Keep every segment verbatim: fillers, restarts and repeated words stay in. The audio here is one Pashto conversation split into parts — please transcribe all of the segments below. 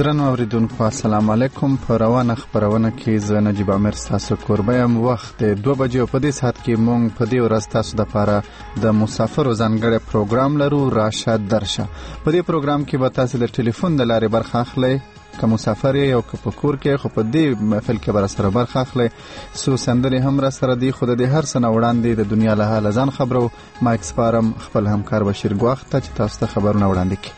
درنو اوریدونکو السلام علیکم. په روانه خبرونه کې زه نجیب عامر تاسو کوربه یم. وخت دوه بجې په دې ساعت کې مونږ په دې ورځ تاسو د لپاره د مسافرو ځانګړی پروګرام لرو، راشه درشه. په دې پروګرام کې به تاسو د ټلیفون د لارې برخه اخلئ که مسافر یې او که په کور کې، خو په دې محفل کې به سره برخه اخلئ. څو سندرې هم را سره دي، خو د دې هر څه نه وړاندې د دنیا له حاله ځان خبرو. مایک سپارم خپل همکار بشیر ګواښ ته چې تاسو ته خبرونه وړاندې کړي.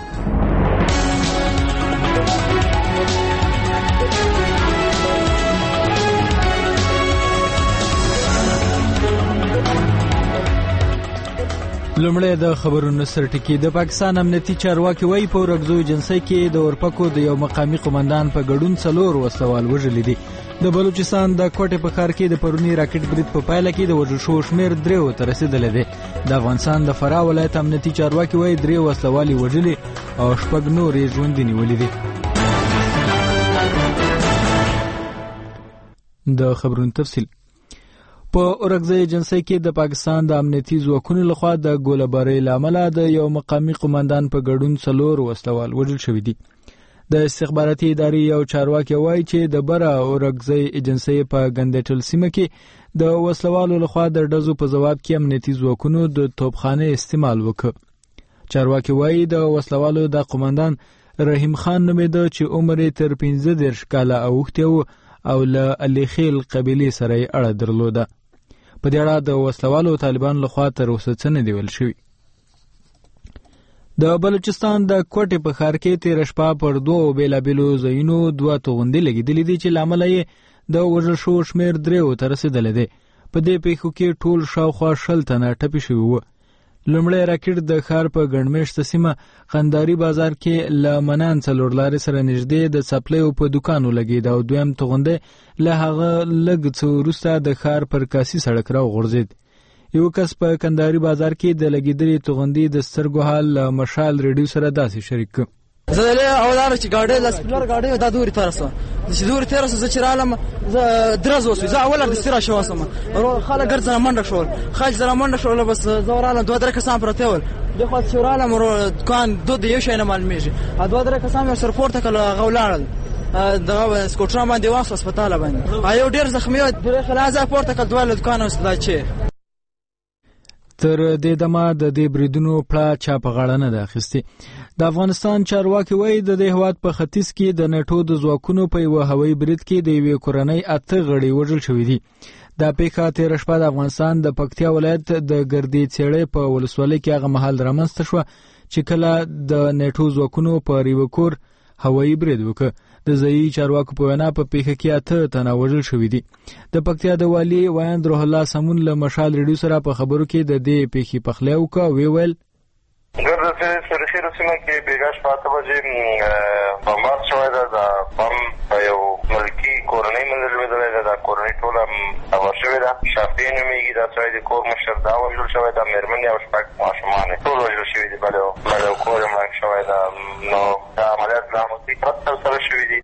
لومړی د خبرونو سرټکی. د پاکستان امنیتي چارواکي وایي په ورکزو ایجنسۍ کې د اورپکو د یو مقامي قومندان په ګډون څلور وسلوال وژلي دي. د بلوچستان د کوټې په ښار کې د پرونی راکټ برید په پایله کې د وژل شوو شمېر دریو ته رسېدلی دی. د افغانستان د فراه ولایت امنیتي چارواکي وایي درې وسلوال یې وژلي او شپږ نور یې ژوندي نیولي دي. د خبرونو تفصیل. په اورکزی ایجنسۍ کې د پاکستان د امنیتي ځواکونو لخوا د ګوله‌بارۍ له امله د یو مقامي قومندان په ګډون څلور وسلوال وژل شوي دي. د استخباراتي ادارې یو چارواکي وایي چې د بره اورکزی ایجنسۍ په ګندټل سیمه کې د وسلوالو لخوا د ډزو په ځواب کې امنیتي ځواکونو د توپخانې استعمال وکړ. چارواکي وایي د وسلوالو د قومندان رحیم خان نومېده چې عمر یې تر پنځه دېرش کاله اوښتی و او له الیخیل قبیلې سره یې اړه درلوده. په دې اړه د وسلوالو طالبانو لخوا تر اوسه څه نه دي ویل شوي. د بلوچستان د کوټې په ښار کې تېره شپه پر دوو بېلابېلو ځایونو دوه توغندۍ لګېدلې دي چې له امله یې د وژل شوو شمېر دریو ته رسېدلی دی. په دې پیښو کې ټول شاوخوا شل تنه ټپي شوي وو. لومړی راکټ د ښار په ګڼمېشته سیمه قنداري بازار کې له منان څلور لارې سره نږدې د څپلیو په دوکان ولګېد او دویم توغندی له هغه لږ څه وروسته د ښار پر کاسي سړک راوغورځېد. یو کس په کنداري بازار کې د لګېدلې توغندي د سترګو حال له مشال ریډیو سره داسې شریک کړ. زه دلې اولاره چې ګاډۍ لسپلر ګاډۍ دا دوري تر سره چې دوري تر سره چې رالم زه درز وسو زه اوله د سترا شو وسم خلک ګرځنه منډه شول خالص زره منډه شول بس زوراله دوه درې کسان پرته ول د خو شوراله مر دکان دوه یو شي نه معلومیږي دوه درې کسان یو سر پورته کله غولال دا سکوټرا باندې واس هسپتال باندې ایو ډیر زخمی و درې خلاصه پورته کله دوه دکان وسلا چی. تر دې دمه د دې بریدونو پړه چا په غاړه نه ده اخیستې. د افغانستان چارواکي وایي د دې هېواد په ختیځ کې د نیټو د ځواکونو په یوه هوایي برید کې د یوې کورنۍ اته غړي وژل شوي دي. دا پیښه تېره شپه د افغانستان د پکتیا ولایت د ګردې څېړۍ په ولسوالۍ کې هغه مهال رامنځته شوه چې کله د نیټو ځواکونو په یوه کور هوایي برید وکړ. د ځایي چارواکو په وینا په پیښه کې اته تنه وژل شوي دي. د پکتیا د والي ویاند روح الله سمون له مشال ریډیو سره په خبرو کې د دې پیښې پخلی وکړ. ویې ویل ګرده سرخیرو سیمه کې بیګا شپه اته بجې بمبار شوی ده. د بم په یو ملکي کورنۍ منځ لوېدلی ده. دا کورنۍ ټوله تباه شوې ده. شافعي نومېږي دا سړی د کور مشر دا وژل شوی ده. مېرمنې او شپږ ماشومان یې ټول وژل شوي دي. بل یو کور یې مړک شوی ده. نو دا عملیات لا مصیبت ترسره شوي دي.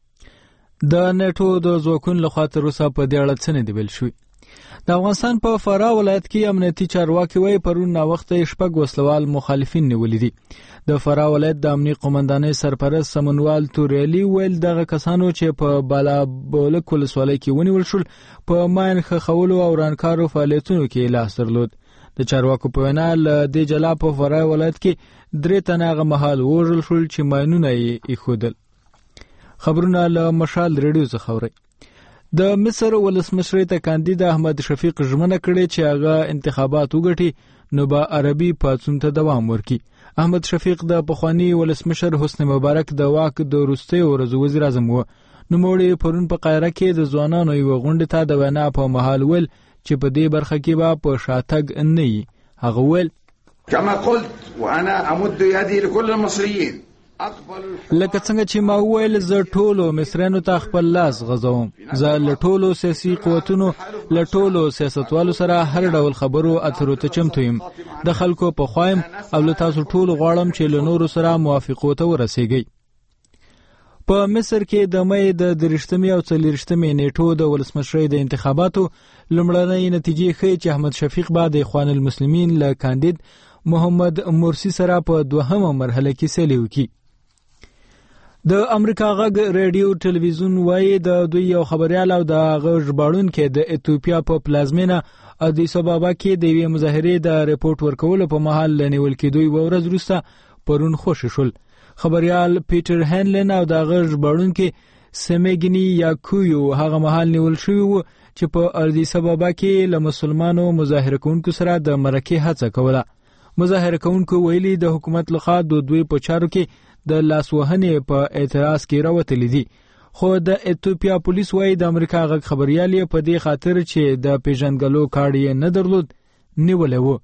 د نیټو د ځواکونو لخوا تر اوسه په دې اړه څه نه دي ویل شوي. د افغانستان په فراه ولایت کې امنیتي چارواکي وایي پرون ناوخته شپږ وسلوال مخالفین نیولي دي. د فراه ولایت د امنیت قومندانۍ سرپرست سمنوال توریالي ویل دغه کسانو چې په بالابلوک ولسوالۍ کې ونیول شول په ماین ښخولو او ورانکارو فعالیتونو کې لاس درلود. د چارواکو په وینا له دې جلا په فراه ولایت کې درې تنه هغه مهال وژل شول چې ماینونه یې ایښودل. خبرونه له مشال ریډیو څخه اورئ. د مصر ولسمشر ته کاندید احمد شفیق ژمنه کړې چې هغه انتخابات وګټي نو به عربي پاڅون ته دوام ورکړي. احمد شفیق د پخوانی ولسمشر حسنی مبارک د واک د وروستیو ورځو وزیر اعظم و. نوموړي پرون په قاهره کې د ځوانانو یوه غونډې ته د وینا په مهال ویل چې په دې برخه کې به په شاتګ نه وي. هغه ویل كما قلت وانا امد يدي لكل المصريين لکه څنګه چې ما وویل زه ټولو مصریانو ته خپل لاس غځوم. زه له ټولو سیاسي قوتونو له ټولو سیاستوالو سره هر ډول خبرو اترو ته چمتو یم. د خلکو په خوا یم او له تاسو ټولو غواړم چې له نورو سره موافقو ته ورسیږئ. په مصر کې د مې د دریشتمې او څلېرشتمې نیټو د ولسمشرۍ د انتخاباتو لومړنۍ نتیجې ښیي چې احمد شفیق به د اخوان المسلمین له کاندید محمد مرسی سره په دوهمه مرحله کې سیالي وکړي. د امریکا غږ ریډیو ټلویزیون وایي د دوی یو خبريال او د غږ ژباړونکي د ایتوپیا په پلازمینه ادیس ابابا کې د یوې مظاهرې د ریپورت ورکولو په مهال لنیول کېدوی و ورځ وروسته پرون خوشی شول. خبريال پیټر هنلن او د غږ ژباړونکي سمیګنی یاکویو هغه مهال نیول شوی و چې په ادیس ابابا کې له مسلمانانو مظاهره کوونکو سره د مرکې هڅه کوله. مظاهره کوونکو ویلي د حکومت لخوا د دوی په چارو کې د لاسوهنې په اعتراض کې راوتلي دي. خو د ایتوپیا پولیس وایي د امریکا غږ خبريال یې په دې خاطر چې د پیژنګلو کارت یې نه درلود نیولې و.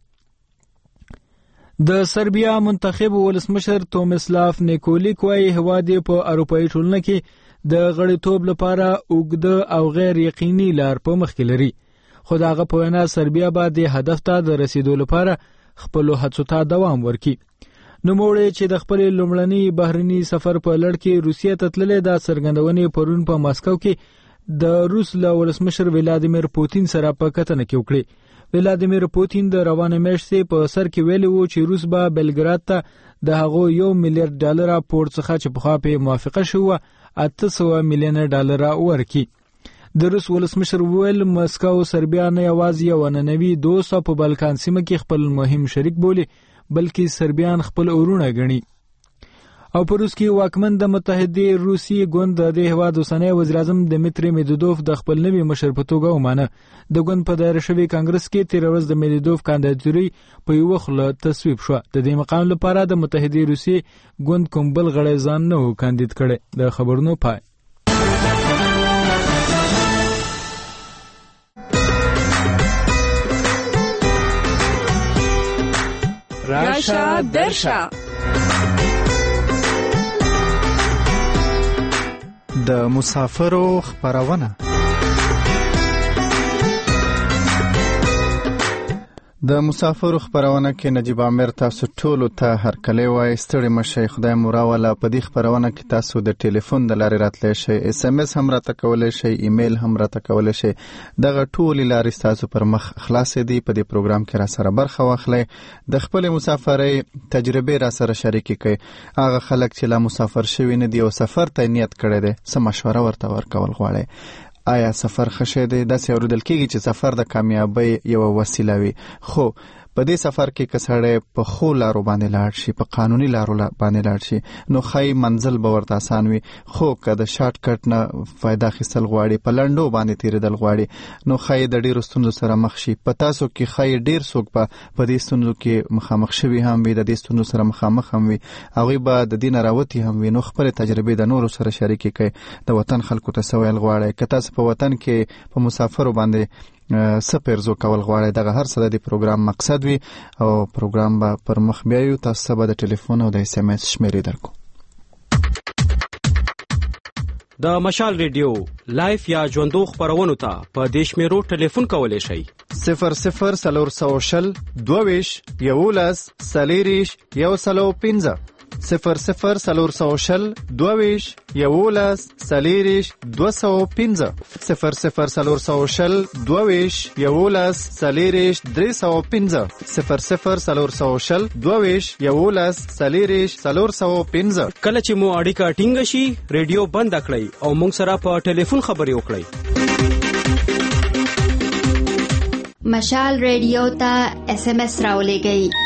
د سربیا منتخب ولسمشر تومسلاف نیکولیک وایي هواد په اروپאי ټولنه کې د غړیتوب لپاره اوږده او غیر یقیني لار په مخ کې لري. خو دغه په وینا سربیا به د هدف ته د رسیدو لپاره خپل هڅو ته دوام ورکړي. نو موړې چې د خپل لومړني بهرني سفر په لړ کې روسیې ته تللې د څرګندونې پرون په ماسکو کې د روس له ولسمشر ولادیمیر پوتین سره په کتنه کې وکړي. ولادیمیر پوتین د روانه میاشتې په سر کې ویلي وو چې روس به بلګراد ته د هغو یو میلیارډ ډالر پورت څخه چې په خوا په موافقه شو اته سوه میلیون ډالر ورکړي. د روس ولسمشر ویل مسکو سربیا نه یوازې یو ننوي دوست په بلکان سیمه کې خپل مهم شریک بولي بلکې سربیان خپل اورونه غني. او په روس کې واکمن د متحده روسي ګوند د هیواد اوسنی وزیر اعظم دمیتری میدودوف د خپل نوي مشر په توګه ومانه. د ګوند په دایر شوی کانګرس کې تیر ورځ د میدودوف کاندیداتوري په یو خله تصویب شو. د دې مقام لپاره د متحده روسي ګوند کوم بل غړی ځان نه کاندید کړي. د خبرونو پای. راشا درشا د مسافرو خبرونه. د مسافرو خبرونه کې نجیب عامر تاسو ټول ته هر کله وای ستړي مشي. خدای مو راوله. په دې خبرونه کې تاسو د ټلیفون د لارې راتلی شئ، اس ام اس هم راته کولی شئ، ایمیل هم راته کولی شئ. دغه ټولې لارې تاسو پر مخ خلاصې دي. په دې پروګرام کې را سره برخه واخلئ، د خپل مسافرۍ تجربه را سره شریک کړئ. هغه خلک چې لا مسافر شوي نه دي او سفر ته نیت کړی دی څه مشوره ورته ورکول غواړئ. آیا سفر خشه دی؟ داسې اورېدل کېږي چې سفر د کامیابۍ یوه وسیله وي، خو په دې سفر کې که سړی په ښو لارو باندې لاړ شي، په قانوني لارو باندې لاړ شي، نو ښایي منزل به ورته اسان وي. خو که د شارټ کټ نه فایده اخیستل غواړي، په لنډو باندې تېرېدل غواړي، نو ښایي د ډېرو ستونزو سره مخ شي. په تاسو کې ښایي ډېر څوک به په دې ستونزو کې مخامخ شوي هم وي، د دې ستونزو سره مخامخ هم وي، هغوی به د دې نه راوتي هم وي. نو خپلې تجربې د نورو سره شریکې کړئ. د وطن خلکو ته څه ویل غواړئ؟ که تاسو په وطن کې په مسافرو باندې څه پیرزو کول غواړئ، دغه هر څه د دې پروګرام مقصد وي. او پروګرام به پر مخ بیایو. تاسو به د ټلیفون او د اس ام اس شمیرې درکو. د مشال ریډیو لایف یا ژوندو خبرونو ته په دې شمیرو ټلیفون کولی شئ: صفر صفر څلور سوه شل دوه ویشت یولس څلېرویشت یو سل او پنځه صفر صفر څلور سوه شل دوه ویشت یولس څلېرویشت دوه سوه پنځه صفر صفر څلور سوه شل دوه ویشت یولس څلېرویشت درې سوه پنځه صفر صفر څلور سوه شل دوه ویشت یولس څلېرویشت څلور سوه پنځه. کله چې مو اړیکه ټینګه شي ریډیو بند کړئ او موږ سره په ټلیفون خبرې وکړئ. مشال ریډیو ته اس ام اس راولېږئ.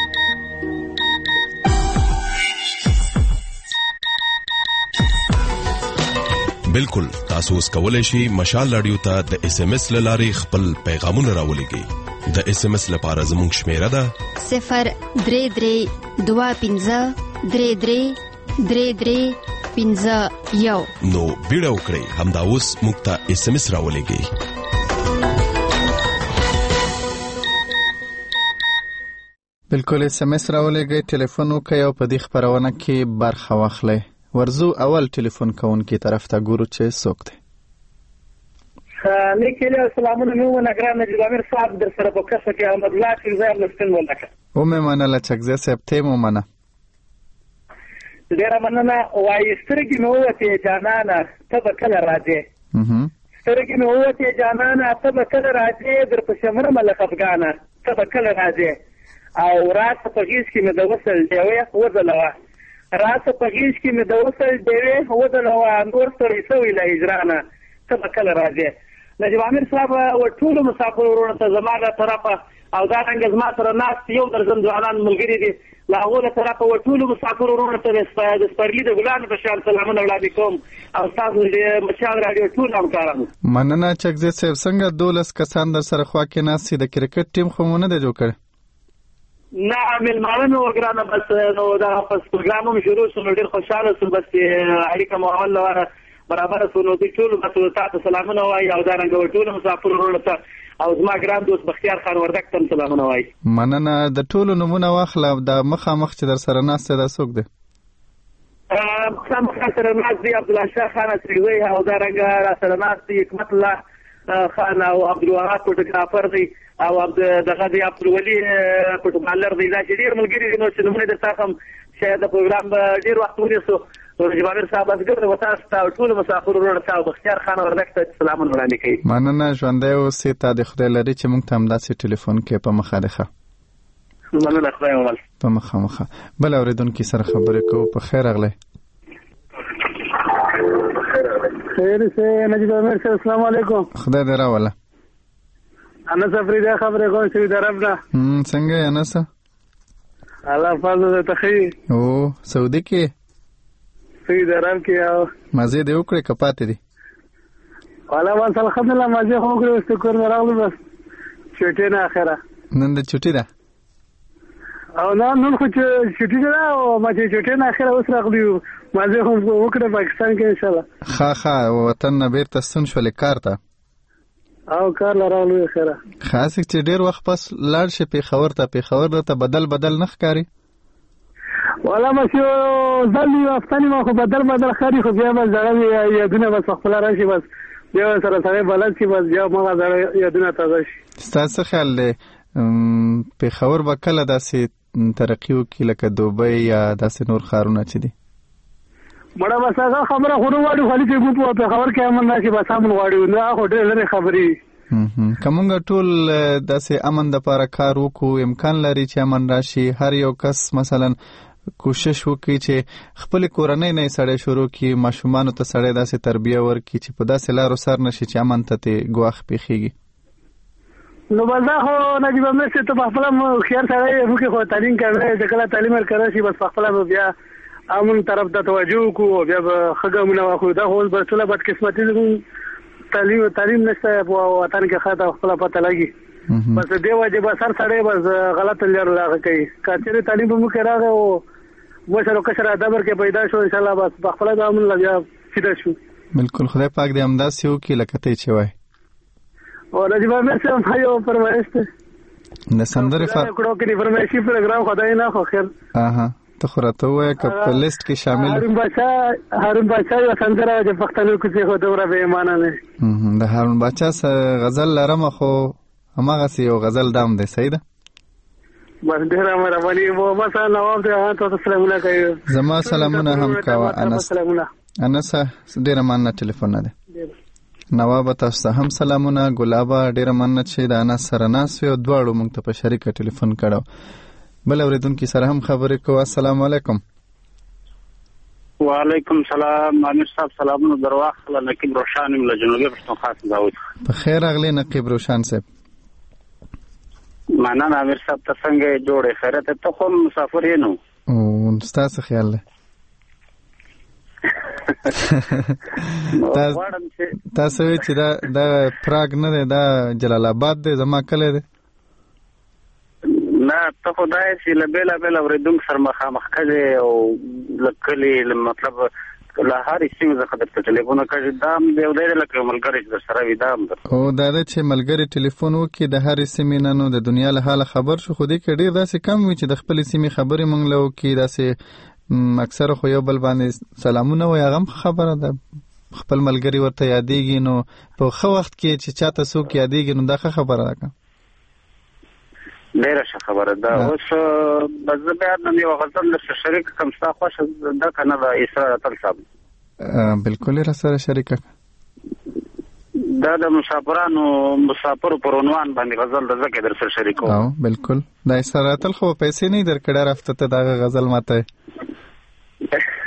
بالکل تاسو اوس کولای شئ مشال رادیو ته د اس ام اس لارې خپل پیغامونه راولېږئ. د اس ام اس لپاره زموږ شمیره ده صفر درې درې دوه پنځه درې درې درې درې پنځه یو. نو بیړه وکړئ، همدا اوس موږ ته اس ام اس راولېږئ. بالکل اس ام اس راولېږئ، ټلیفون وکړئ او په دې خبرونه کې برخه واخلئ. ورزو اول ټلیفون کوونکی طرف ته ګورو چې څوک دی. لیکل سلامونه نو نګران نجیب عامر صاحب در سره په کښه کې احمد الله چې زه لستن ولکه او مې منله چکزه صاحب ته مو منه ډیره مننه. وایي سترګې مې ووتې جانانه ته به کله راځې، سترګې مې ووتې جانانه ته به کله راځې، در پسې مرمه له خفګانه ته به کله راځې، او راته په غېږ کې مې د وصل ډیوې وځلوه، راته په غیږ کې مې د وصل ډېوې ودلوه نور ستړی شوی له هجرانه ته به کله راځې. نجیب امیر صاحب و ټولو مسافر ورونو ته زما له طرفه او دارنګه زما سره ناست یو درجن ځوانان ملګري دي له هغو له طرفه و ټولو مسافر ورونو ته د سپرلي د ګلانو په شان سلامونه وړاندې کوم او ستاسو د مشال راډیو ټول همکارانو. مننه چکزی صاحب. څنګه دولس کسان در سره خوا کې ناست دي؟ د کرکټ ټیم خو مو نه دی جوړ کړی؟ نه مېلمانه مې وګرانه بس نو دا بس پروګرام هم شروع شو نو ډېر خوشحاله شوم بس اړیکه مو اول لواره برابر شو نو دوی ټولو بس تاسو سلامونه وایي او دارنګه ټولو مسافر ورونو ته او زما ګران دوست بختیار خان وردک ته سلامونه وایي. مننه. د ټولو نومونه واخله د مخامخ چې در سره ناست دی دا څوک دی؟ مخامخ سره ناست دی عبدالله شاه خان اصلي او دارنګه را سره ناست دی حکمت الله خان او عبدالوهاب فوټوګرافر دی او دغه دی عبدالولي فوټوبالر دی. دا چې ډېر ملګري دي نو چې نومونه درته هم شاید د پروګرام ډېر وخت ونیسو. نجیب امیر صاحب ازګر و تاسو ته ټول مسافر ورونو ته بختیار خان وردک ته سلامونه وړاندې کوي. مننه. ژوندی اوسې. تا د خدای لري چې موږ ته همداسې ټلیفون کې په مخه دی. ښه مننه. خدای مو په مخه مخه. بل اورېدونکي سره خبرې کوو. په خیر راغلی. خیر سه نجیب امیر صاحب السلام علیکم. خدای دې راوله. انس افریدی خبرې کوم سعودي عرب نه. څنګه یې انس؟ الله فضل ته خیر. او سعودي کې سعودي عرب کې او مزه دې وکړې که پاتې دي؟ والا بس الحمدلله مزه خو وکړې اوس کور نه راغلو بس چټي نه اخره. نن د چټي ده؟ او نه نن خو چټي ده او ما چې چټي نه اخره اوس راغلو مزه خو وکړې پاکستان کې ان شاء الله. ښه ښه. وطن نه بیرته ستون شولې کار ته؟ او کار لراغلو اخره. خاص چې ډېر وخت پس لاړ شي پېښور ته. پېښور ته بدل بدل نه ښکاري؟ والا بس یو ځل یو هفتې ما خو بدل بدل ښکاري خو بیا بس زړه یادونه بس خپل راشي بس بیا سره سره بلد شي بس بیا ما زړه یادونه تازه شي. ستاسو خیال دی پېښور به کله داسې ترقي وکړي لکه دوبۍ یا داسې نور ښارونه چې دي؟ مړه بس هغه خبره خو نه غواړو خالي چې موږ په پېښور کې امن راشي بس امن غواړو نه خو ډېر لرې خبرې. که موږ ټول داسې امن دپاره کار وکړو امکان لري چې امن راشي. هر یو کس مثلا کوشش وکړي چې خپل کورنۍ نه سړی شروع کړي ماشومانو ته سړی داسې تربیه ورکړي چې په داسې لارو سر نشي چې امن ته ترې ګواښ پېښېږي. نو بس دا خو نجیب امیر صاحب ته په خپله هوښیار سړی وکړي خو تعلیم کوي چې کله تعلیم ورکړی شي بس په خپله به بیا امن طرف ته توجه وکړو بیا به ښه ګامونه واخلو. دا خو اوس به ټوله بدقسمتي زموږ تعلیم تعلیم نشته په وطن کې ښه ته خپله پته لګي بس دې وجې به سر سړی بس غلطه لاره لاغه کوي. که چېرې تعلیم به موږ کې راغی او مشر او کشر ادب کې پیدا شو ان شاء الله بس په خپل د امن لږه سیده شو. بالکل. خدای پاک دې همداسې وکړي لکه ته چې وایي. او نجیب امیر صاحب یو فرمایش دی د سندرې فر کړو کې فرمایشي پروګرام خدای نه خو خیر. اها ته خو راته وایې که په لیست کې شامل هارون باچا هارون باچا یو سندره د پښتنو کې خو دوره به ایمانه نه. د هارون باچا غزل لرم خو هماغسې یو غزل دام دی. صحیح ده؟ بس ډېره مهرباني وو. بس نواب ته تاسو سلامونه کوي. زما سلامونه هم کوه انس. انس ډېره مننه ټلیفون نه دی. نواب تاسو ته هم سلامونه. ګلابه ډېره مننه چې د انس سره ناست وې او دواړو موږ ته په شریکه ټلیفون کړو. بل اورېدونکي سره هم خبرې کوو. السلام علیکم. وعلیکم سلام امیر صاحب. سلامونه در واخله. نقیب روشان یم له جنوبي پښتونخوا څخه داود. په خیر راغلی نقیب روشان صاحب. مننه امیر صاحب. ته څنګه جوړې خیرت ته خو مسافر یې نو او ستاسو خیال دی تاسو وی چې دا د پراګ نه دی دا جلال آباد دی زما کلی دی نه ته خدای چې له بیلا بیلا ورېدونکو سره مخامخ کړي او لکلي مطلب له هرې سیمې څخه درته ټلیفون کوي دا هم یو دی لکه ملګری چې درسره وي دا هم او دا دی چې ملګري ټلیفون وکړي د هرې سیمې نه نو د دنیا له حاله خبر شو. خو دې کې ډېر داسې کم وي چې د خپلې سیمې خبرې موږ له وکړي. داسې اکثر خو یو بل باندې سلامونه وایي هغه هم خبره ده. خپل ملګري ورته یادېږي نو په ښه وخت کې چې چاته څوک یادېږي نو دا ښه خبره ده که ډېره ښه خبره ده. اوس بس زه بیا نن یو غزل درسره شریک کړم ستا خوښه ده که نه د اسرار اتل صاحب؟ بالکل یې را سره شریکه دا د مسافرانو مسافرو پر عنوان باندې غزل ده ځکه درسره شریکوم. او بالکل د اسرار اتل خو پیسې نه یې درکړی رافته ته دغه غزل ماته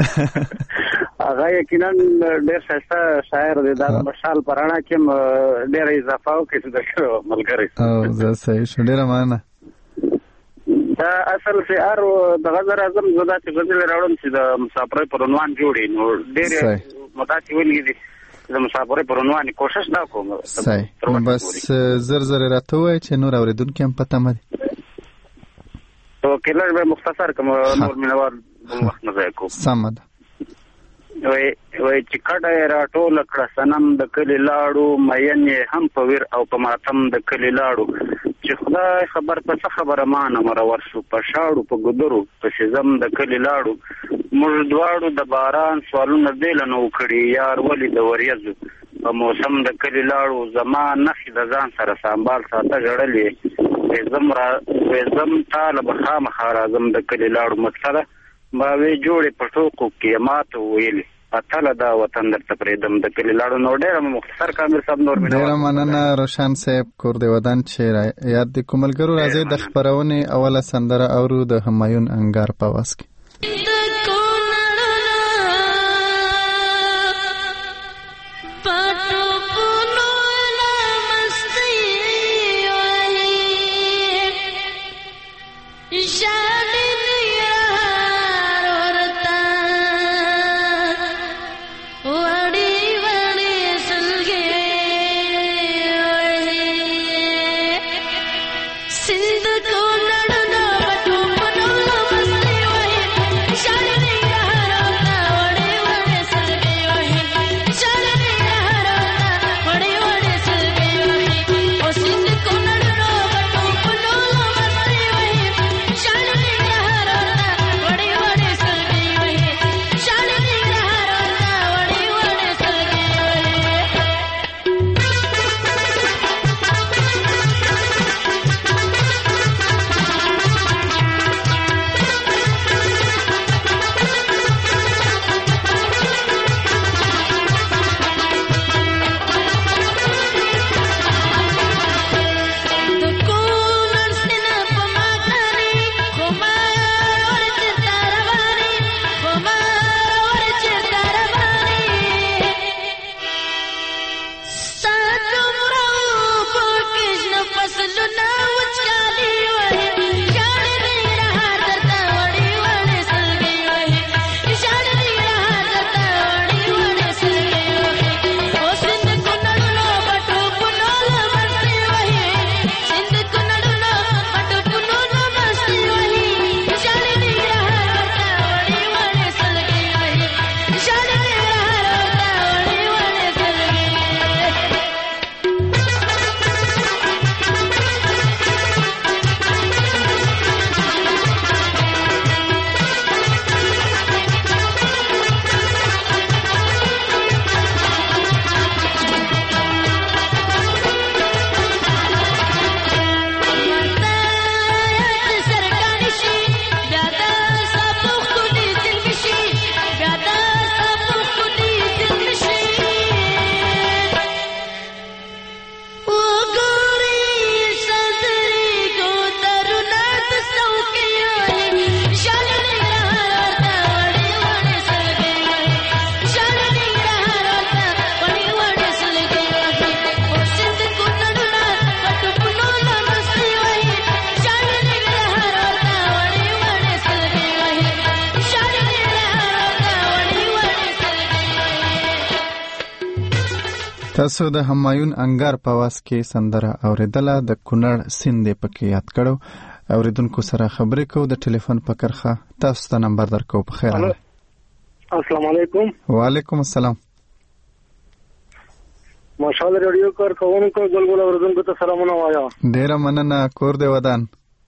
هغه یقینا ډېر ښایسته شاعر دی. دا مشال پرانا کې ډېر اضافه وکړي د ملګری او زه صحیح شو. ډېره مننه. دا اصل شعر د غزل اعظم زدا چې غزل راوړم چې د مسافرۍ پر عنوان جوړي نو ډېر مداتي ولګي دي د مسافرۍ پر عنوان کوشش دا کوم. صحیح. نو بس زر زر راته وای چې نور اوریدونکو هم پته مده. تو کله به مختصر کوم نور منوار وخت نه ځای کوم. سم ده. وای وای چې کډه راټول کړه سنم د کلی لاړو مین هم په ویر او په ماتم د کلی لاړو چې خدای خبر په څه خبره مان مرور شو په شاړو په ګدرو په شزم د کلی لاړو موږ دواړو د باران سوالونه دیل نو کړی یار ولی د وریځو په موسم د کلی لاړو زما نخې د ځان سره سنبال ساته جړلې زم را زم طالب خامخ راځم د کلی لاړو مطلب ما وی جوړې پټوکو کې ماته ویلې اتله دا وطن درته پرېدم د کلی لاړو. نو ډېر مختصر کامل صاحب نور مینه. ډېر مننه روشن صاحب کور دی ودان چې یاد د کوملګرو راځي د خبرونه اوله سندره اورو د همایون انګار په واس کې. تاسو د همایون انګار په واس کې سندره اوریدله د کونړ سیند پکې یاد کړو. اوریدونکو سره خبرې کو د ټلیفون په کرخه تاسو ته نمبر درکو. په خیر. السلام علیکم. وعلیکم السلام. ماشاءالله رادیو کار کوونکو ګلګل اوریدونکو ته سلامونه وایا. ډیر مننه کور دی ودان.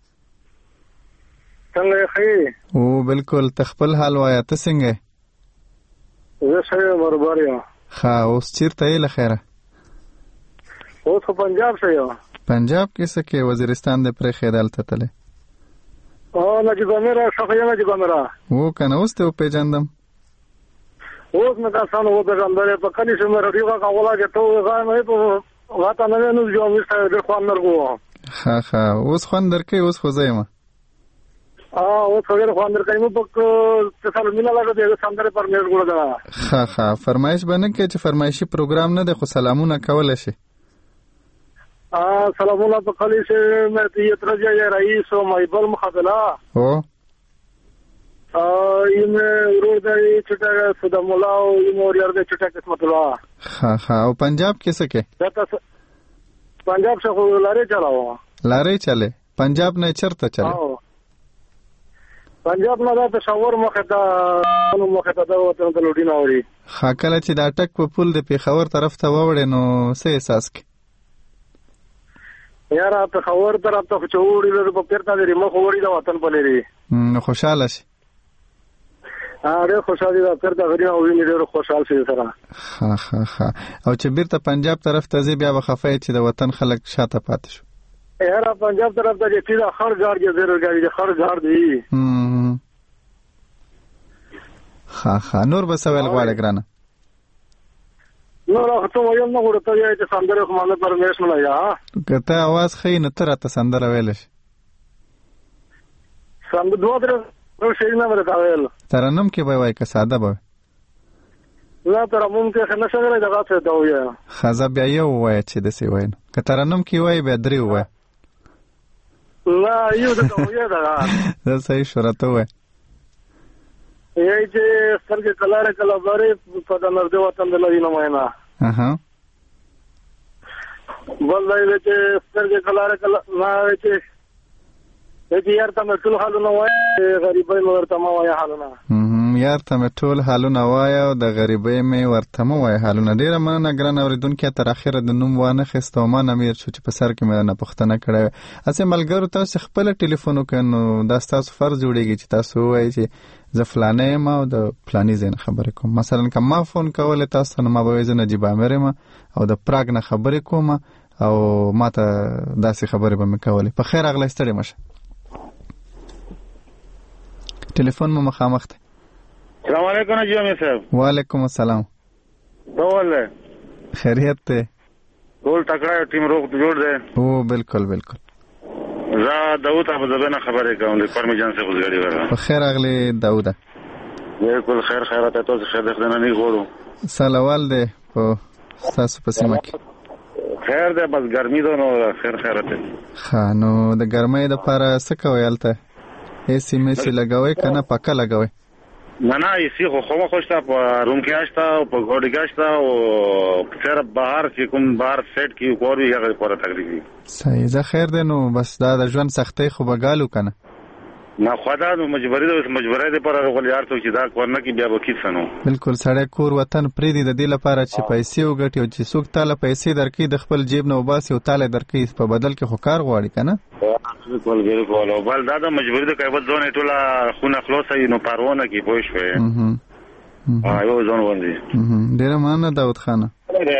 څنګه یې؟ او بالکل تخپل حال وایا ته څنګه؟ زه ښه برابر یم. ښه اوس چیرته یې لخيره؟ اوس په پنجاب شه یم. پنجاب کې څه کې وزیرستان د پرې خیدل ته تله؟ او نجیب امیر شخه یم نجیب امیر. وو کنه اوس ته پیژندم. اوس مې تاسو نو پیژندل په کلی چې مې رډیو کا ولا چې ته غواړم په غاټه نه نو جو مې ستاسو د خوان مرګو. ښه ښه اوس خوان درکې اوس خو زېما. اه اوس خبر خو اندر کایمو پک تصالو مینا لګو دغه سندره پر میل ګوړه دا ها ها فرمایش باندې کې چې فرمایشي پروګرام نه د خو سلامونه کول شي. اه سلامونه په خالي سه مې ته ترجه یا رئیس او مایبل مخابلا او اه یم ورور د چټه صدا مولا او یم ورور د چټه قسمت الله. ها ها او پنجاب کې څه کې؟ پنجاب څخه لارې چلاو. لارې چلے پنجاب نه چرته چلے؟ پنجاب نه دا پېښور مخه ته نو مخه ته دا وطن ته لوډي نه اوري. خاکله چې دا ټک په پول د پېښور طرف ته ووړې نو څه احساس کې؟ یاره پېښور طرف ته چوړي له په پیرته لري مخ وړي دا وطن په لري. نو خوشاله شي. ا ډېر خوشاله دا پیرته غري او ویني ډېر خوشاله شي سره. ها ها ها او چې بیرته پنجاب طرف ته ځي بیا به خفای چې د وطن خلک شاته پاتې شو. یاره پنجاب طرف ته چې دا خړ ګار کې زیر ګاډي د خړ ګار دی. ها ها نور به سوال غواړي ګرانه. نور ته وایم نو ورته یې چې سندره خو مانه پرمیش نه یا. کته आवाज خې نه تر ته سندره ویل شي. سند دوه درې نو شي نه ورته ویل. ترنم کې به وای که ساده به. لا تر ممکن خنه څنګه دغه څه دا وایي. خزه بیا یو وای چې د سی وای. که ترنم کې وای به درې وای. لا یو دا وایي دا. دا صحیح شرط وای. یی چې سترګې کلاره کله بارې په د نړۍ وطن د لوي نه وینا. اها. ولای چې سترګې کلاره کله ما چې چې یار ته ټول حالونه وای غریبای نو ورته ما وای حالونه. هم یار ته ټول حالونه وای او د غریبای مې ورته ما وای حالونه. ډیره مننه ګران اوریدونکو تر اخره د نوم وانه خستو ما نمیر شو چې په سر کې مې نه پښتنه کړه. اسه ملګرو تاسو خپل ټلیفون وکړو دا تاسو فرض جوړیږي چې تاسو وای چې ز فلانه ما او د فلانی زین خبرې کوم. مثلا که ما فون کوله تاسو نو ما به زنه نجیب امر ما او د پراګ نه خبرې کوم او ما ته داسې خبرې به مې کولې. په خیر اغله ستړي مشه. ټلیفون مو مخامخ ته. السلام علیکم نجیب امیر صاحب. وعلیکم السلام. ډول خیریت ته؟ ټول تکړه ټیم روغ جوړ دی. او بالکل بالکل. زه داوود ابو زبینه خبرې کوم د پرمیجان څخه غوړی وره. په خیر اغلی داوود. بالکل خیر خیرات تاسو خیر د خدای نه غوړو. سلوال دی په تاسو په سیمه کې. خیر ده بس ګرمي ده نو خیر خیرات. ها نو د ګرمۍ د لپاره څه کوي الته؟ ایسی میسی لګوي کنه پکا لګوي؟ نه نه ایسی خو خو خوشته په روم کې آشته او په ګوډي گاشته او پر بهر چې کوم بهر سیټ کی کوړی هغه پوره تقریبا. صحیح زه خیر ده نو بس دا د ژوند سختۍ خو بګالو کنه. نه خدا نو مجبوری ده مجبوری ده پر غول یار ته چې دا کورنه کې بیا وکیل سنو. بالکل سړی کور وطن پرې دی د دې لپاره چې پیسې وګټي او چې څوک تاله پیسې درکې د خپل جیب نه وباسي او تاله درکې په بدل کې خو کار غواړي کنه. بالکل بالکل او بل دا د مجبوری ده کوي ځونه ټوله خونه خلاصي نو پرونه کې پوه شوې. اه یو ځون وندي. ډیره مننه داوود خان.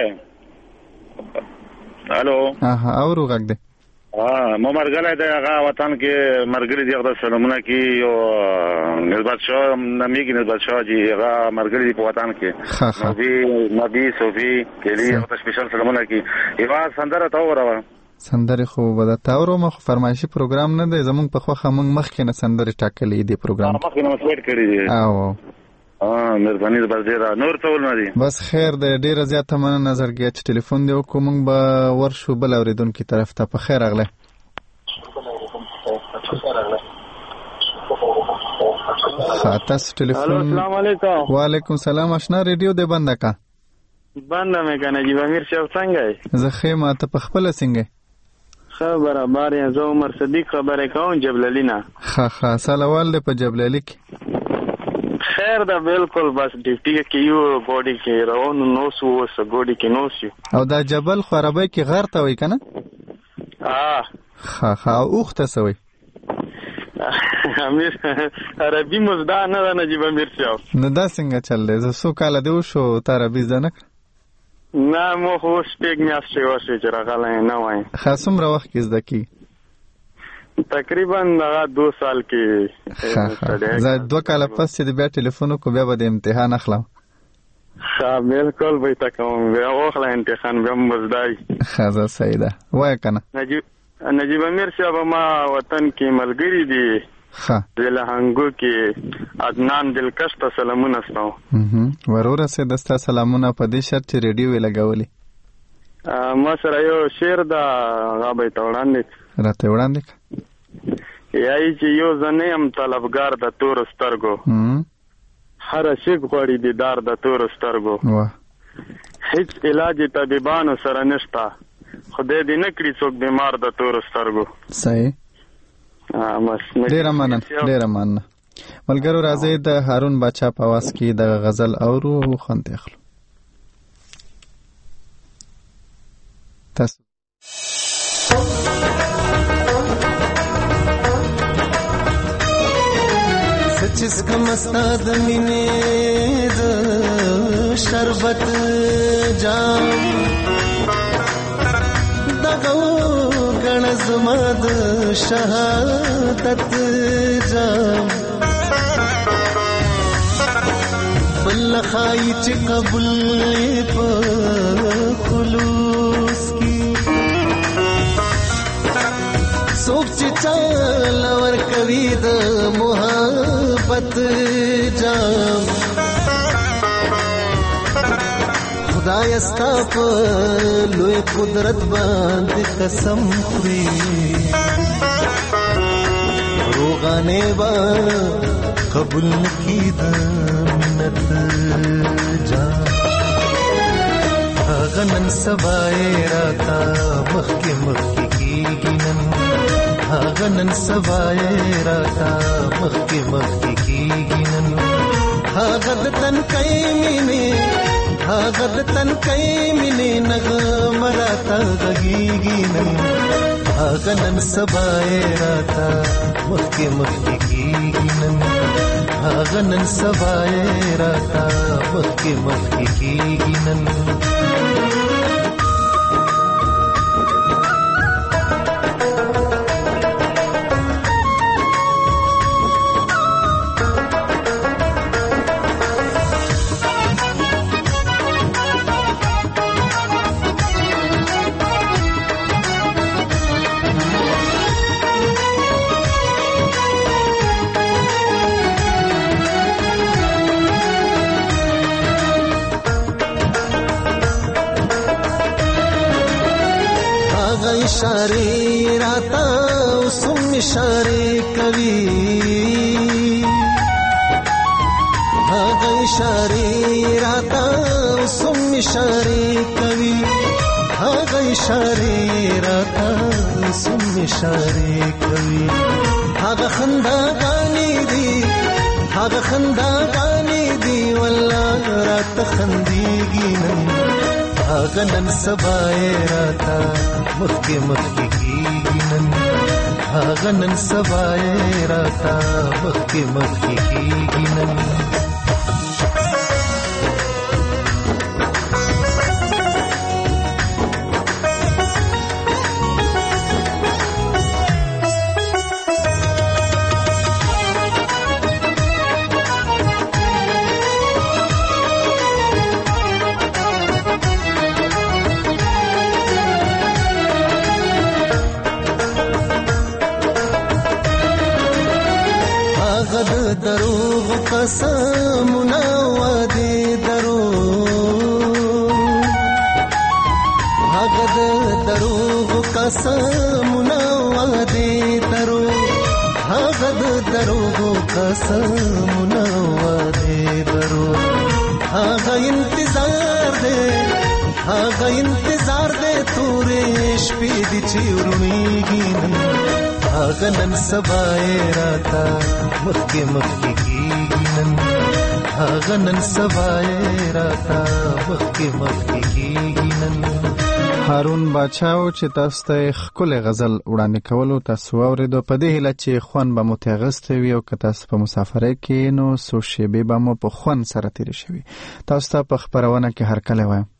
الو. اه اورو غږ ده. ها مو مرګلای دا هغه وطن کې مرګلي دی هغه سلامونه کې او نسبت شو نمیګي نسبت شو چې هغه مرګلي په وطن کې نبی نبی صوفي کلی هغه سپیشل سلامونه کې یو سندره تا وره. سندره خو به تا ورو مخ فرمایشي پروګرام نه دی زمونږ په خوخه مونږ مخکې نه سندره ټاکلې دی پروګرام. مخکې نه مسوټ کړی دی. او اه مهرباني بس ډیره نور ټول نه دي. بس خیر دی ډیره زیاته مننه نظرګیا چې ټلیفون دی وکړو مونږ به ورشو بل اوریدونکو طرف ته. په خیر اغله. خاطس ټلیفون. السلام علیکم. وعلیکم السلام. آشنا ریډیو دی بنده کا. بنده مې کنه جی امیر صاحب څنګه؟ زه خیمه ته په خپل څنګه؟ خبره بار یا زه عمر صدیق خبره کوم جبلالینا. خا خا سلوال دی په جبلالی کې. خیر دا بالکل بس ډیپټي کې یو بوډي کې روان نو سو وس بوډي کې نو سو. او دا جبل خو عربی کې غر ته وای کنه؟ اه خا خا اوخته سوی. امیر عربي مزدا نه نجیب امیر صاحب. نو دا څنګه چل دی؟ زه سو کال دی شو ته عربي زنه کړ؟ نه مو خو سپیګ میاشتې وشي چې راغلی نه وای. خاصم را وخت کې زده کی تقریبا دا دو سال کې. زه دوه کال پس چې بیا ټلیفون کو بیا به امتحان اخلم. ښه بالکل به تا کوم بیا واخله امتحان بیا مزدای. ښه صحیح ده وای کنه. نجیب نجیب امیر صاحب ما وطن کې ملګری دي ها ضلع هنګو کې عدنان دلکش ته سلامونه ستاسو. مهم ورور سه دستا سلامونه په دې شرط چې ریډیو وی لګولې. ما سره یو شعر دا غابې ته وړاندې راته وړاندې یای چې یو ځنه هم طلبګار د تور سترګو هر شیک غوړي دیدار د تور سترګو واه هیڅ علاج طبيبانو سره نشتا خدای دې نکړي څوک بیمار د تور سترګو. صحیح. ډیر مننه ډیر مننه ملګرو. راځي د هارون بچا په واس کې د غزل اورو او خوند اخلو. تاسو سچس کم استاد مینه د شربت جام دغو غنز مد شهادت جام بل خای چې قبول په خلوص کی سوچ چال ور کوي د محبت جام خدای استا په لوی قدرت باندې قسم خوري روغانه با قبول کی د منت جام غنن سبای راتا مخک مخک کیږي نن غنن سبای راتا مخک مخک کیږي نن غد تن کای مینه غد تن کای مینه نغ مراتا غږیږي نن غنن سبای راتا مخک مخک کیږي نن غنن سبای راتا مخک مخک کیږي نن इशारे राता उसम इशारे कवि हाँ इशारे राता उसम इशारे कवि हाँ इशारे राता उसम इशारे कवि हाँ खंदा गानी दी हाँ खंदा गानी दी वल्लाह रात खंदीगी नहीं غنن سبای راتا مخک مخک کیږي نن غنن سبای راتا مخک مخک کیږي نن دروغ قسمنا وعده دروغ هغه دروغ قسمنا وعده دروغ هغه دروغ قسمنا وعده دروغ هغه انتظار دې هغه انتظار دې تورې شپې دې چورمېږي غنن سبای راتا مخک مخک کیږي نن غنن سبای راتا مخک مخک کیږي نن. هارون بچاو چې تاسو ته خپل غزل وړاندې کولو تاسو اوریدو په دې هله چې خوان به متغست وي او که تاسو په مسافرۍ کې نو سو شیبه به مو په خوان سره تیر شي. تاسو ته په خبرونه کې هر کله وایم.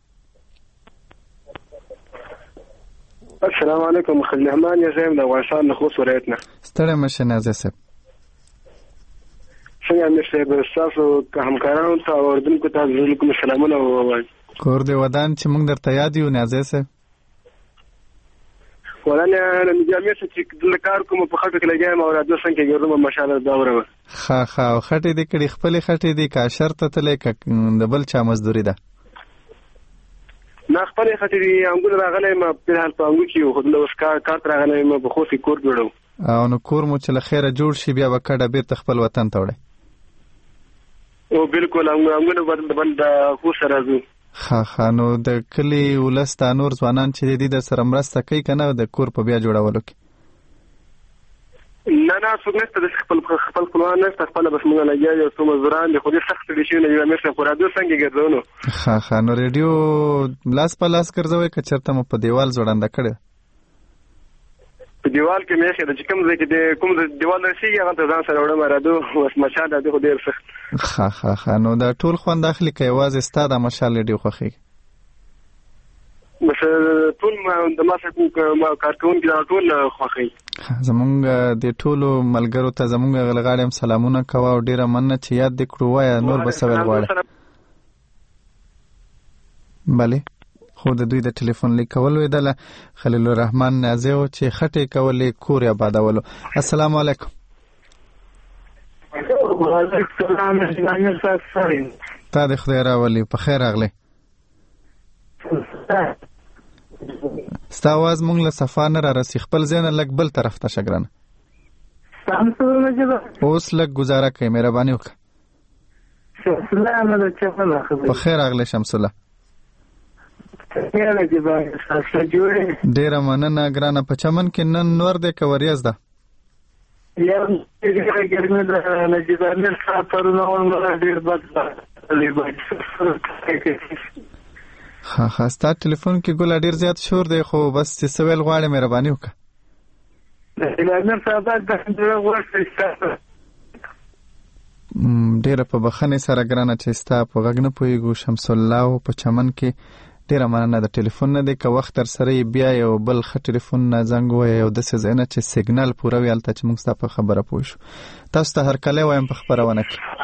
السلام علیکم خلیل رحمان یا زم د افغانستان د خوست ولایتنا. ستړی مشه نازه صاحب. څنګه مشه تاسو که همکارانو ته اوردونکو ته زلکم سلامونه ووایي. کور دې ودان چې موږ درته یاد یو نازه صاحب. ولانه نجامې چې د کار کوم په خټه کې لګایم او رادیو څنګه ګرځم ماشاءالله دا ورم خا خا خټې دې کړي خپل خټې دې کا شرط ته لکه د بل چا مزدوري ده نه خپل خټې دې انګور راغلی ما په حال په انګور کې خو د اوس کار کار راغلی ما په خوسي کور جوړو او نو کور مو چې لخيره جوړ شي بیا وکړه بیرته خپل وطن ته وړي او بالکل انګور باندې باندې خو سره راځو خا خا نو د کلی ولستا نور ځوانان چې دې د سره مرسته کوي کنه د کور په بیا جوړولو کې نه نه څوک نشته د خپل خپل خپلوان نشته خپل بس موږ لګیا یو څو مزدوران دي خو دې سخت دي چې نه یو مې په رادیو څنګه ګرځونو خا خا نو ریډیو لاس په لاس ګرځوي که چرته مو په دیوال ځوړنده کړي په دیوال کې مې شه د کوم ځای کې د کوم د دیوال رسي هغه ته ځان سره وړم رادیو اوس مشال د خو ډیر سخت خا خا خا نو دا ټول خوند داخلي کې आवाज استاد مشال ډیر خوخي بس ټول د ماسه ما کارکون کې ټول خوخي زمونږ د ټولو ملګرو ته زمونږ غلغاړم سلامونه کوه او ډیره مننه چې یاد دې کړو وای نور به سوال غواړي بله خو د دوی د ټلیفون لیکول ویدل خلیل الرحمن نازیو چې خټې کولې کور آبادولو السلام علیکم وعلیکم السلام تا د خدای راولي په خیر راغلی ستا आवाज مونږ له صفا نه را رسي خپل ځای نه لږ بل طرف ته شګرانه اوس لږ گزاره کوي مهرباني وکړه په خیر راغلی شمس الله ډیره مننه ګرانه په چمن کې نن نور دی که وریځ ده ها ها ستا ټلیفون کې ګل ډیر زیات شور دی خو بس چې سوال غواړې مهرباني وکړه ډیره په بخښنې سره ګرانه چې ستا په غږ نه پوهېږو شمس الله په چمن کې ډیره مننه د ټلیفون نه دی که وخت تر سره بیا یو بل ښه ټلیفون نه زنګ ووایه او داسې ځای نه چې سیګنال پوره وي هلته چې موږ ستا په خبره پوه شو تاسو ته هرکلی وایم په خپرونه کې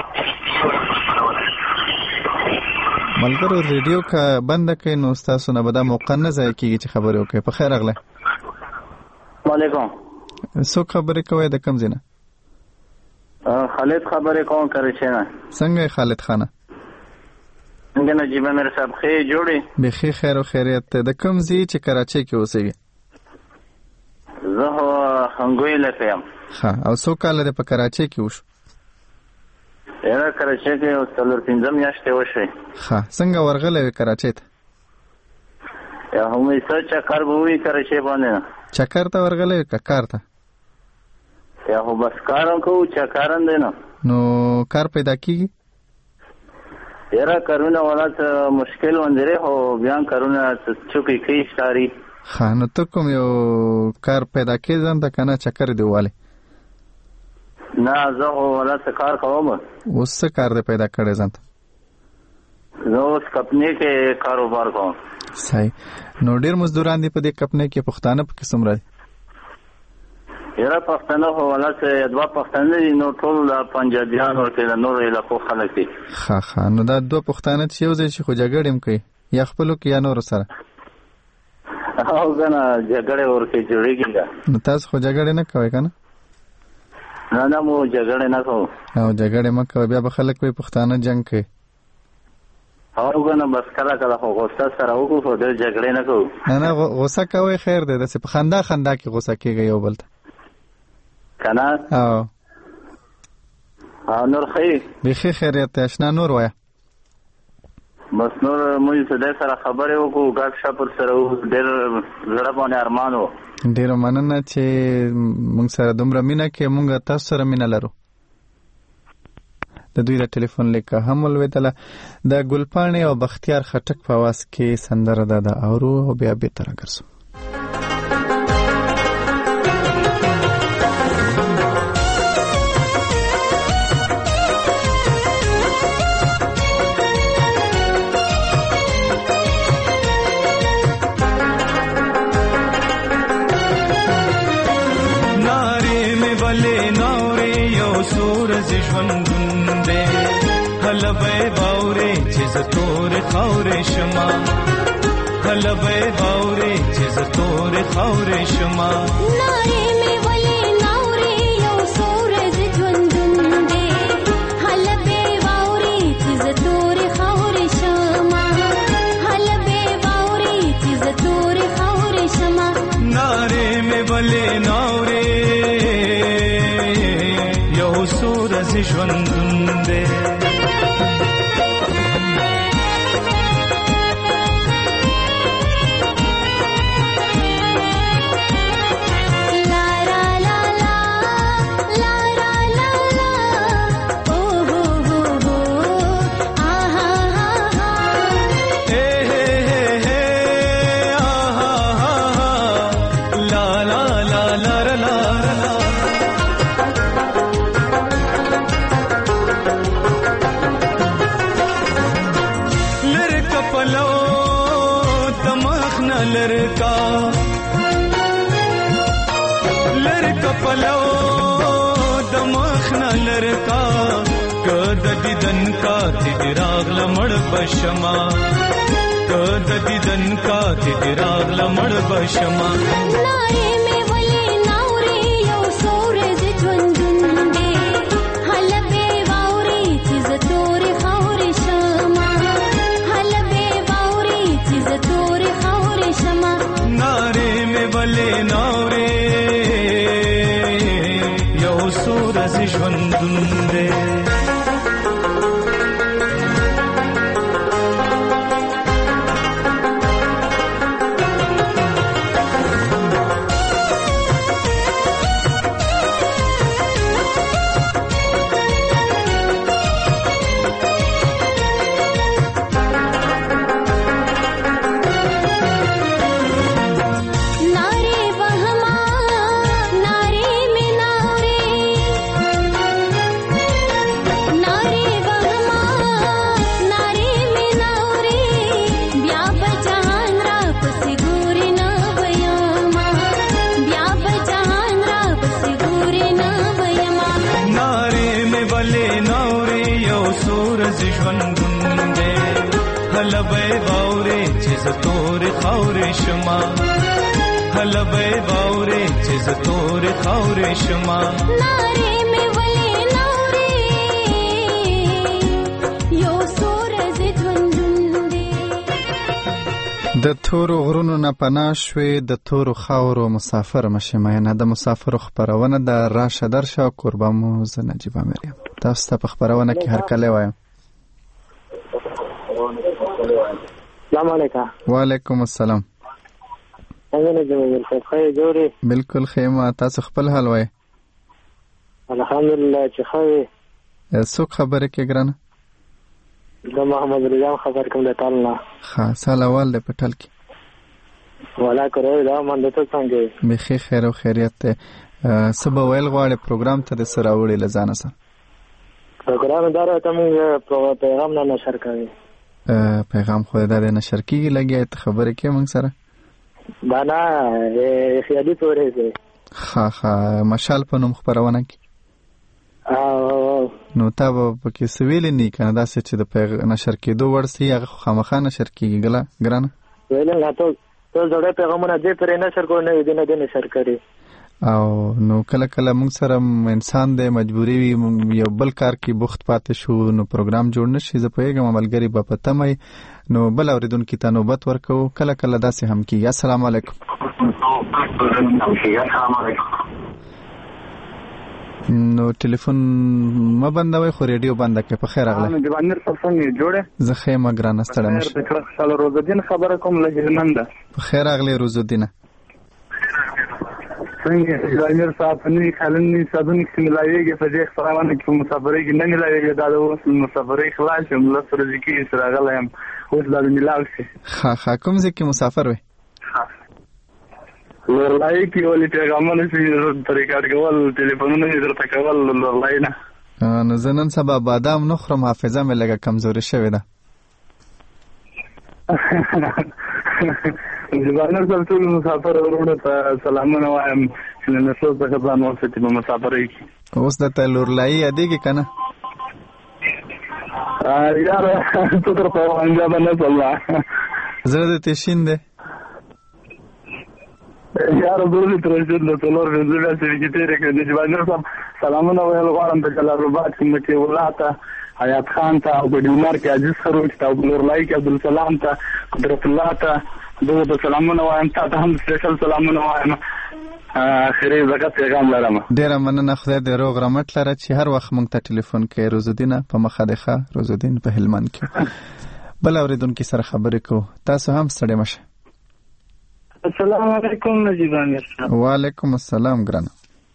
ملګرو ریډیو که بنده کړئ نو ستاسو نه به دا موقع نه ضایع کېږي چې خبرې وکړئ په خیر راغلی وعلیکم څوک خبرې کوئ د کوم ځای نه خالد خبرې کوم کراچۍ نه څنګه خالد خانه څنګه نجیب امیر صاحب ښې جوړې بیخي خیر او خیریت دی د کوم ځای چې کراچۍ کې اوسېږي زه خو هنګوی لکه یم ښه او څو کاله دی په کراچۍ کې وشو یاره کراچۍ کې یو څلور پنځه میاشتې وشوې ښه څنګه ورغلی وې کراچۍ ته یا هم څه چکر به وي کراچۍ باندې نه چکر ته ورغلی وې که کار ته یا خو بس کار هم کوو چکر هم دی نه نو کار پیدا کېږي یاره کارونه والا څه مشکل وندرې خو بیا کارونه چوکۍ کوي ښکاري ښه نو ته کوم یو کار پیدا کړې ځان ته که نه چکر دې ووالی نه زه خو والا څه کار کوم اوس څه کار دې پیدا کړی ځان ته زه اوس کپنۍ کې کاروبار کوم صحیح نو ډېر مزدوران دي په دې کپنۍ کې پښتانه پکې څومره دي یاره پښتانه خو والا څه دوه پښتانه دي نو ټول پنجابیان ورته د نورو علاقو خلک دي ښه ښه نو دا دوه پښتانه چې یو ځای شي خو جګړې هم کوي یا خپلو کې یا نورو سره او که نه جګړې ورکې جوړېږي نو تاسو خو جګړې نه کوئ که نه نه نه مو جګړې نه کوو او جګړې مه کوئ بیا به خلک وایي پښتانه جنګ کوي او که نه بس کله کله خو غوسه سره وکړو خو ډېر جګړې نه کوو نه نه غوسه کوئ خیر دی داسې په خندا خندا کې غوسه کېږئ یو بل ته که نه او او نور ښه بیخي خیریت دی اشنا نور وایه بس نور موږ سدی سره خبرې وکړو ګډ شپر سره ډېر زړه باندې ارمان و ډېره مننه چې موږ سره دومره مینه کې موږ تاسو سره مینه لرو د دوی د ټلیفون لیکه هم ولوېدله د ګلپاڼې او بختیار خټک په آواز کې سندره ده د اورو او بیا بېرته راګرځو لبې باورې چې زه تور خاورې شمه هلبه باورې چې ز تورې خاورې شما نارې مې ولې ناورې یو سورج ژوندون دی هلبه باورې چې ز تورې خاورې شما هلبه باورې چې ز تورې خاورې شما نارې مې ولې ناورې یو سورج ژوندون دی پلو د مخنا لرکا کد دیدن کا تیراغ لمړ بشما کد دیدن کا تیراغ لمړ بشما نارې مې ولې ناورې یو سورج ژوندون دی هلبه باورې چې ز تورې خاورې شما هلبه باورې چې ز تورې خاورې شما نارې مې ولې ناورې سورج ژوندون دی هلبه باورې چې ز تورې خاورې شما هلبه باورې چې ز تورې خاورې شما نارې مې ولې ناورې یو سورج ژوندون دی د تورو غرونو نه پناه شوې د تورو خاورو مسافر مشه مینه د مسافرو خبرونه د راشه درشه قربان مو ز نجیبه مریم تاسو ته په خبرونه کې هر کله وایم السلام علیکم وعلیکم السلام څنګه جوړ خیر جوړې بالکل خیمه تاسو خپل حال وای الحمدلله چې خیر څوک خبره کې ګرانه د محمد رضا خبر کوم د تالنا خاص حوال د پټل کې ولا کړو دا مونږ ته څنګه بخیر خیر او خیریت ته سبا ویل غواړي پروګرام ته د سره وړي لزانه سره پروګرام دار ته موږ پیغام نه نشر کوي پیغام خو دا د نشر کیږي لګي ته خبره کې موږ سره دا نه خیالي پورې ده ها ها مشال په نوم خبرونه کی او نو تا په کې سویل نه کنه دا چې د پیغام نشر کېدو ورسي هغه خامخا نشر کیږي ګلا ګرانه ویل نه ته ټول ډېر پیغامونه دې پرې نشر کو نه دې نه دې نشر کړي او نو کله کله موږ سره انسان د مجبوری وي یو بل کار کې بوخت پاتې شو نو پروګرام جوړ نشي زه پوهیږم عملګری به پته مې نو بل اوریدونکو ته نوبت ورکو کله کله داسې هم کیږي السلام علیکم نو ټلیفون ما بندوي خو ریډیو بند کړه په خیر اغله د باندې څنګه جوړه زه خیمه ګران ستړم د خپل روزدین خبره کوم له هلمند په خیر اغله روزدین څنګه ځایر صاحب نی خلنی صدونی چې ملایږي په دې خبرونه کې مسافرې کې نه ملایږي دا د اوس مسافرې خلاص هم له سره ځکه سره غلایم اوس دا ملاوي ها ها کوم ځکه مسافر وي ورلای کې ولې پیغامونه چې طریقې کول ټلیفونونه یې درته کول ورلای نه نو زنن سبا بادام نو خرم حافظه مې لګه کمزوري شوې ده ځوانان ټول مسافر ورونه ته سلامونه وایم چې نن څو څه ځان وساتي په مسافرۍ کې اوس د تلورلای یادېږي کنه ا یار څه تر په انجام نه والله زړه د تشین دی یار دورې ترشد له څلور ورځې چې کېږي کې د جوانر صاحب سلامونه ویل غواړم د جلال آباد کې مټي ولاته حیات خان ته او ګډونار کې عزیز سروج ته او نور لای کې عبدالسلام ته قدرت الله ته دغه سلامونه وایم ته هم سپیشل سلامونه وایم اخري زکات پیغام لرم ډیره مننه خدای دې روغ رحمت لره چې هر وخت مونږ ته ټلیفون کوي روزدینه په مخه ده روزدین په هلمند کې بل اوریدونکو سره خبرې کو تاسو هم ستړي مشه السلام علیکم نجیب امیر صاحب وعلیکم السلام ګرانه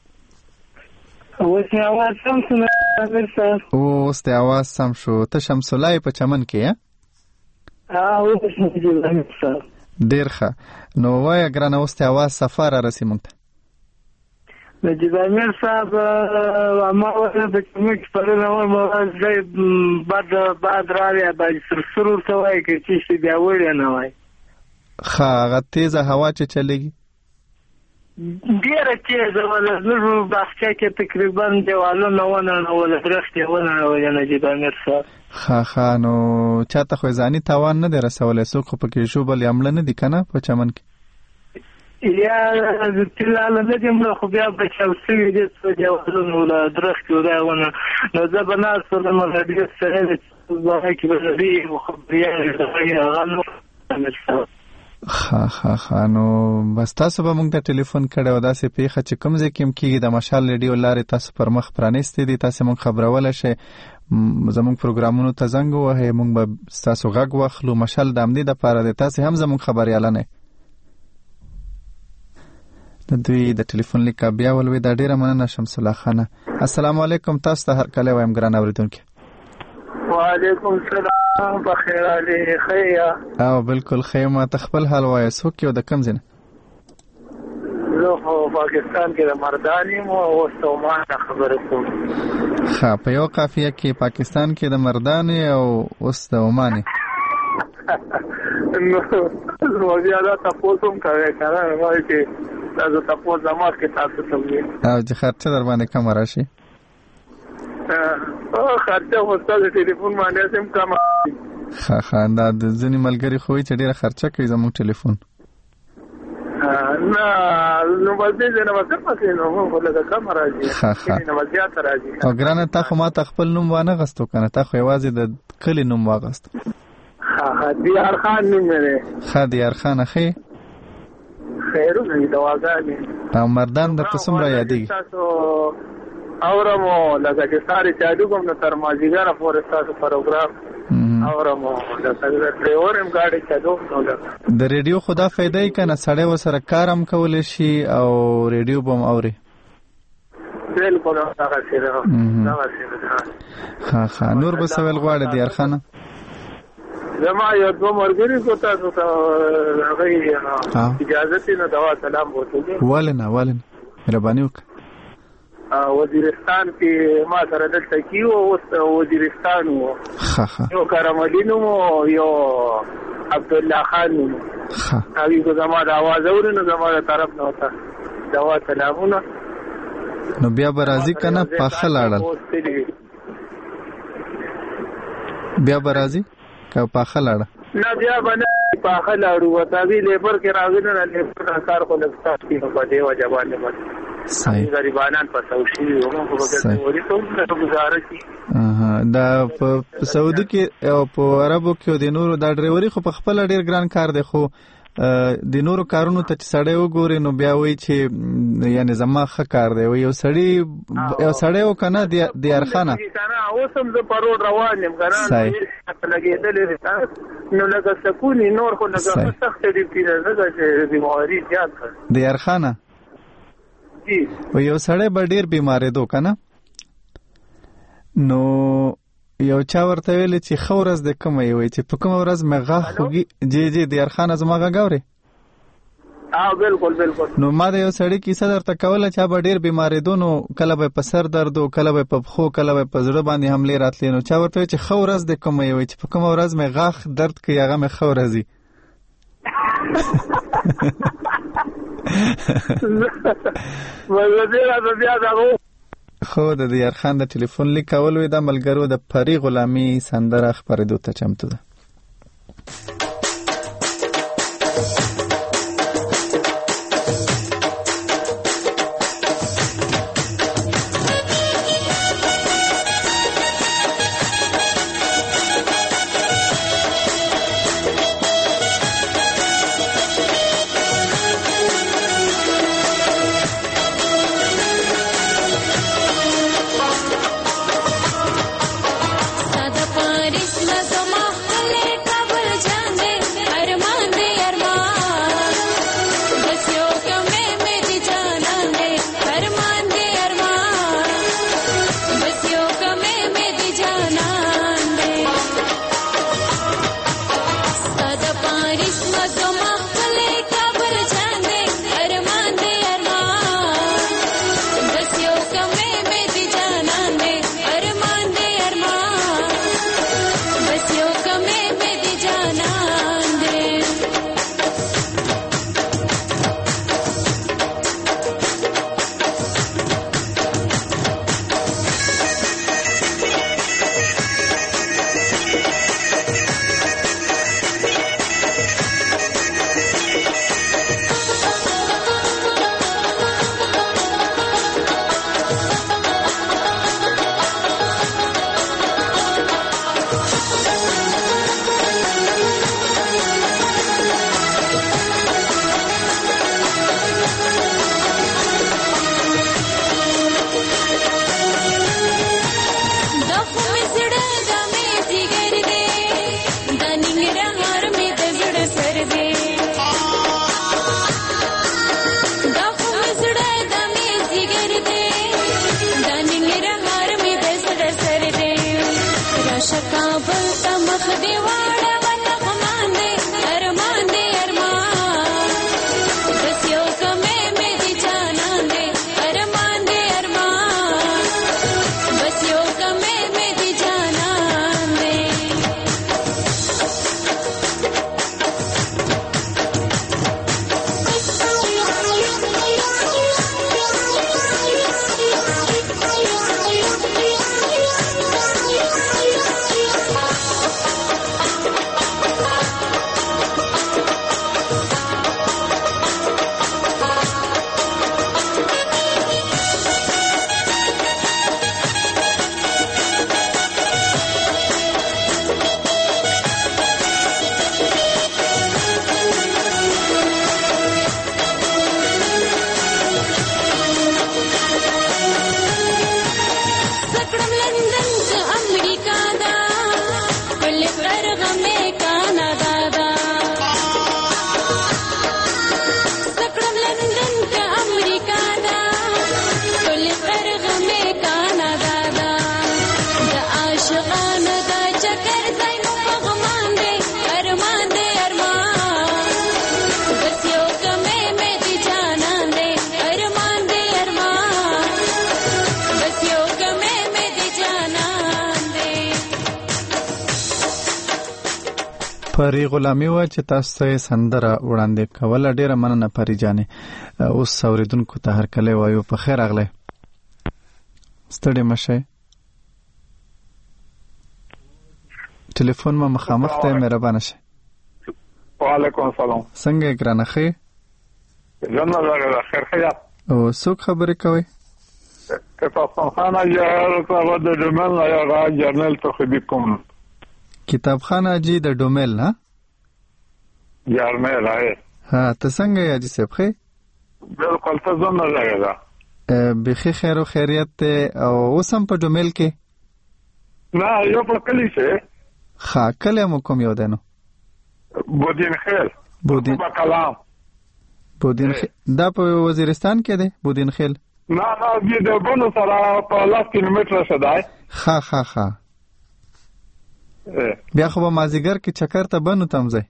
اوس یې आवाज سم شو امیر صاحب اوس ته आवाज سم شو ته شمس الله په چمن کې ها اه اوس نجیب امیر صاحب ډیر ښه نو وای ګرانه اوس ته आवाज سفر راسي مونږ ته نجیب امیر صاحب ما ورته د کومک په لور ما ځای بعد بعد راوي بعد سرسرور ته وای کې چې بیا وړي نه وای ښه هغه تیزه هوا چې چلېږي ډېره تیزه ولا زه باغچه کې تقریبا دیوالونه ونړول درختې ونړول نجیب امیر صاحب ښه ښه نو چاته خو ځاني تاوان نه دی رسولی څوک خو پکې ژوبل یا مړه نه دي که نه په چمن کې یا تلاله نه دي مړه خو بیا بچاو سوي دي څو دیوالونه ولا درختې ولا ونه نو زه به ناست ولم راډیو سره هغه کې به لري خبریال هغه نور امیر صاحب ها ها ها نو بس تاسو به موږ ته ټلیفون کړو داسې پیښه چې کوم ځای کې هم کېږي د مشال ریډیو لارې تاسو پر مخ پرانیستې دي تاسو موږ خبرولای شئ زموږ پروګرامونو ته زنګ ووهئ موږ به ستاسو غږ واخلو مشال د همدې دپاره دی تاسې هم زموږ خبریالان د دوی د ټلیفون لیک بیا ولوي دا ډیره مننه شمس الله خانه السلام علیکم تاسو ته هرکلی وایم ګران اورېدونکي وعلیکم السلام بخیر علی خیا او بالکل خیر ما تخپل حال وای څوک یو د کم زنه زه په پاکستان کې د مردانی مو او استومان خبرې کوم ښه په یو قافیه کې پاکستان کې د مردانی او استومان نو نو زیاده تاسو هم کوي کنه وایي چې تاسو تاسو زموږ کې تاسو ته وي او چې خرچه در باندې کم راشي او خرچه وستاسو ټلیفون باندې سم کم ښه ښه دا د ځینې ملګري خو چې ډیره خرچه کوي زموږ ټلیفون نه نو باندې نه وڅ پاتې نو موږ له کم راځي نه وځيات راځي او ګرانه تا خو ما خپل نوم وانه غستو کنه تا خو یوازې د کلی نوم واغست ها دیار خان نوم لري ها دیار خان اخی خیرو نه دواګانی او مردان د قسم را یادېږي اورمو لکه چې ساري چالو کوم نو تر مازیګره پورې تاسو پروګرام اورمو لکه ډرایور هم گاډي چالو نو د ریډیو خدا فائدې کنه سړی وسره کارم کول شي او ریډیو بم اوري بالکل هغه څه ده هغه څه ها ها نور بسویل غواړي د یارخانه زما یو دوه مرګري کو تاسو ته راغی اجازه نه دوا سلام وته ولنه ولنه مهرباني وکړه وزیرستان کې ما سره دلته کیو او وزیرستان وو ها ها یو کرامالینو یو عبد الله خان ها هغه کو زما د आवाज اورینو زما طرف نه وتا دوا سلامونه نو بیا برازي کنه پاخه لاړل بیا برازي که پاخه لاړه نه بیا باندې پاخه لاړو وتا وی لیبر کې راغلی نه لیبر کار کو لګتا کی په دې وجه باندې باندې صحیح غریبانان په سوشي او په وګړي ته گزاره کی دا په سعودي کې او په عربو کې د نورو دا ډرایوري خو په خپل ډیر ګران کار دی خو د نورو کارونو ته چې سړی وګوري نو بیا وایي چې یعنی زما ښه کار دی یو سړی یو سړی و کنه د یارخانه اوس هم زه په روډ روان یم کنه لګېدلې نو لکه سکونی نور خو لکه سخت دی پیره زه چې بیماری زیات کړ د یارخانه و یو سړی به ډیر بیمارې دو کنه نو یو چا ورته ویل چې خو ورځ د کومه وي چې په کومه ورځ مې غاښ خوږي جی جی د یارخانه زما غږ اوري اه بالکل بالکل نو ما د یو سړی کیسه درته کوله چې به ډیر بیمارې دو نو کله به په سر درد او کله به په خو کله به په زړه باندې حمله راتلی نو چا ورته چې خو ورځ د کومه وي چې په کومه ورځ مې غاښ درد کوي هغه مې خو ورځي مزه را بیا دا خو د دیارخان د ټلیفون لیک کول وې د ملګرو د پری غلامي سندره خبرېدو ته چمتو ده راشه کابل ته مخ دې واړه ولغمان دې ارمان دې ارمان بس یو کمې مې دې جانان دې ارمان دې ارمان بس یو کمې مې دې جانان دې پری غلامی و چې تاسو یې سندره وړاندې کوله ډیره مننه پری جانې اوس اوریدونکو ته هر کله وایو په خیر اغله ستړي مشه ټلیفون ما مخامخ ته مهربانه شه وعلیکم السلام څنګه ګرانه خې جنه راغله خیر خیا او څوک خبرې کوي کتابخانه یې راغله د جمل یا غا جرنل ته خبي کوم کتابخانه جی د ډومل نه جرنل ہے ها ته څنګه یې اجي صاحب خې بالکل ته زنه راغله بخي خیر او خیریت او اوسم په ډومل کې نه یو په کلی شه خا کله مو کوم یو دنو بودین خیل بودین کلام بودین خیل دا په وزیرستان کې دی بودین خیل نه نه دې د بونو سره په لاس کیلومتر شدای خا خا خا بیا خو به مازیګر کې چکر ته بنو تمځي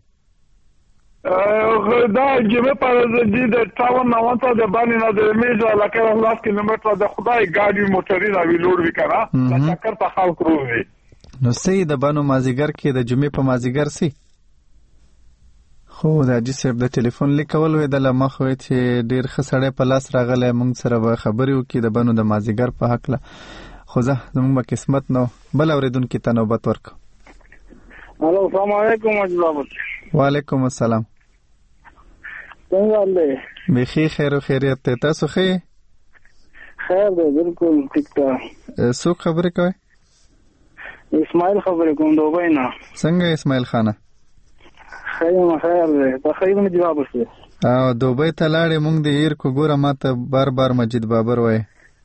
دا جمعه پر دې د ټاون نوانته د باندې نه د میجو علاقه لاس کیلومتر د خدای ګاډي موټرې راوي لوړ وکړه دا چکر ته خلک روزي نو سي د بانو مازیګر کې د جمعې په مازیګر سي خو دا چې صاحب د ټلیفون لیکول وې د لمخ وې چې ډیر خسړې په لاس راغله مونږ سره به خبرې وکړي د بانو د مازیګر په حق له خو زه زموږ په قسمت نو بل اوریدونکو ته نوبت ورکو الو السلام علیکم اجازه وعلیکم السلام څنګه دی بخي خیر او خیریت تاسو ښه خیر دی بالکل ټیک ټاک څوک خبرې کوي اسماعیل خبرې کوم دوبۍ نه څنګه اسماعیل خانه خیر خیر دی په خیر نه جواب وشي او دوبۍ ته لاړې مونږ د ایر کو ګوره ماته بار بار مسجد بابر وای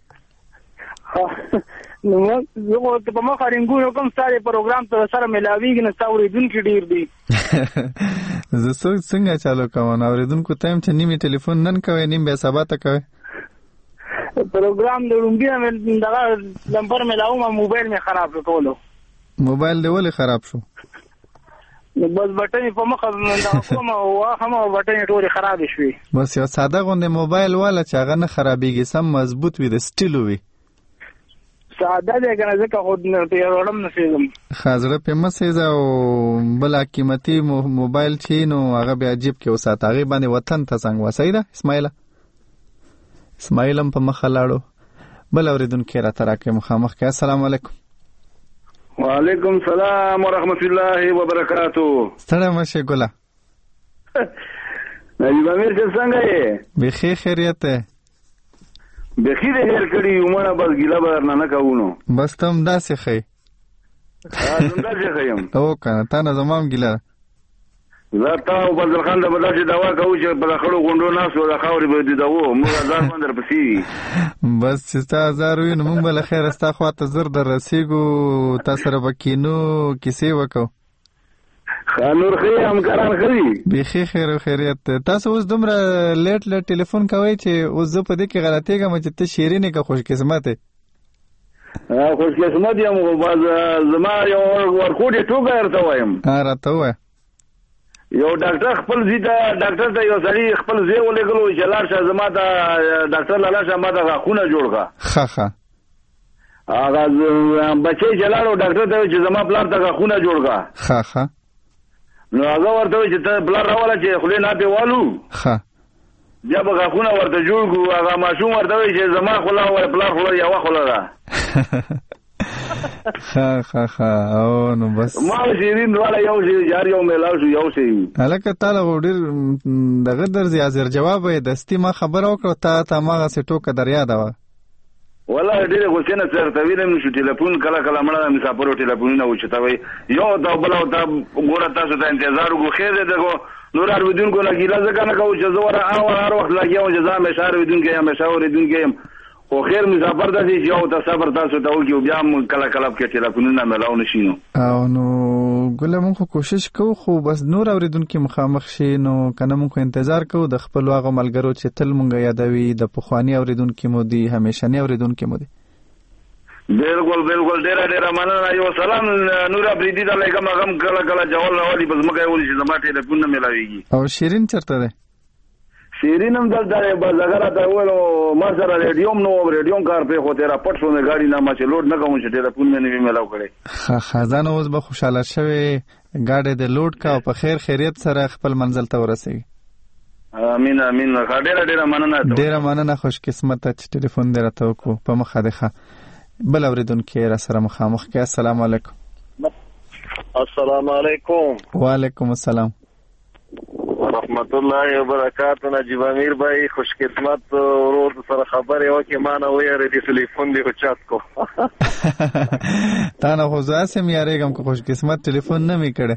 نو زه په ما خارنګو کوم ستاره پروګرام ته سره ملاویږي نه اوریدونکو ډیر دي زه څنګه چالو کوم اوریدونکو تایم چې نیمه ټلیفون نن کوي نیم به سبا ته کوي پروګرام د رومبیا مې دغه نمبر ملاو ما موبایل مې خراب کړو موبایل دی ولې خراب شو نو بس بټن په مخه دا کوم او هم بټن ټول خراب شوی بس یو ساده غونډه موبایل والا چې هغه نه خرابېږي سم مضبوط وي د سټیل وي ساده دی کنه ځکه خود نه پیروړم نشم خاصره په مسیزه او بل قیمتي موبایل چې نو هغه بیا جیب کې وساته هغه باندې وطن ته څنګه وسایده اسماعیل اسماعیلم په مخه لاړو بل اوریدونکو را تراکه مخامخ کې السلام علیکم وعلیکم السلام ورحمت الله وبرکاتہ ستړی مشه ګولا نجیب امیر څنګه یې بخي خیریت بخي دې هر کړي عمره بس ګیلا بر نه نه کاونو بس تم داسې خې ها څنګه چې خیم او کنه تا نه زمام ګیلا زه تا او بدر خان د بداسي دوا کوي چې په خړو غونډو ناسو د خاورې به دي داو موږ ځان باندې پسې بس چې تا زار وین موږ بل خیر استا خواته زر در رسیدو تاسو سره وکینو کیسې وکاو خانور خې همکاران خري بخي خیر او خیریت تاسو اوس دومره لیټ لیټ ټلیفون کوي چې اوس زه په دې کې غلطیږم چې ته شیرینه کا خوش قسمت خوش قسمت یم خو باز زما یو ورکوټي ټوکه درته وایم. ها راته ووایه. یو ډاکټر خپل زوی ته ډاکټر ته یو سړي خپل زوی ولېږلو چې لاړ شه زما ته ډاکټر لاړ شه ما ته غاښونه جوړ کړه. ښه ښه. هغه بچی چې لاړ ډاکټر ته چې زما پلار ته غاښونه جوړ کړه. ښه ښه. نو هغه ورته وایي چې ته پلار راوله چې خولې ناپې والو. ښه. بیا به غاښونه ورته جوړ کړو. هغه ماشوم ورته وایي چې زما خوله او پلار خوله یوه خوله ده. ښه ښه ښه. او نو بس ما شیرین دواړه یو شی یار یو میلاو شو یو شی. هلکه تاله خو ډېر دغه درځي حاضر جواب یې دستي ما خبره وکړه تا ته هماغسې ټوکه در یاده وه. والله ډېرې غوسې نه درته ویلم نشو ټلیفون کله کله مړه د مسافرو ټلیفونونه وچتوئ یو ته او بله ته ګوره تاسو ته انتظار وکړو خیر دی دغو نور اورېدونکو نه ګیله ځکه نه کوو چې زه ور هر وخت لګیا وم چې زه همیشه اورېدونکی یم همیشه اورېدونکی یم خو خیر مسافر داسې چې یو ته صبر تاسو ته وکړو بیا هم کله کله پکې ټلیفونونه میلاو نه شي نو او نو ګله مونږ خو کوشش کوو خو بس نور اورېدونکي مخامخ شي نو که نه مونږ خو انتظار کوو د خپلو هغو ملګرو چې تل مونږ یادوي د پخواني اورېدونکي مو دي همیشني اورېدونکي مو دي. بالکل بالکل ډیره ډیره مننه. یو سلام نور افریدي ته لګم هغه کله کله جوال راولي په ځمکه یې ولي چې زما ټلیفون نه میلاویږي. او شیرین چېرته دی؟ شیرین هم دلته دی بس هغه راته وویل ما سره ریډیو هم نه و ریډیو هم کار پرېښود را پټ شو مې ګاډي نه ما چې لوډ نه کوم چې ټلیفون مې نه وي میلاو کړی. ښه ښه ځان اوس به خوشحاله شوې ګاډی دې لوډ که او په خیر خیریت سره خپل منزل ته ورسېږي. امین امین. ډیره ډیره مننه. ډیره مننه خوش قسمته چې ټلیفون دې راته وکړو په مخه دې ښه. بل اورېدونکی را سره مخامخ کې. السلام علیکم. السلام علیکم. وعلیکم السلام رحمت الله وبرکاته. نجیب امیر بھائی خوش قسمت ورور سره خبرې وکړې ما نه ویارېدې ټلیفون دې اوچت کو. تا نه خو زه هسې م یارېږم که خوش قسمت ټلیفون نه مې کړی.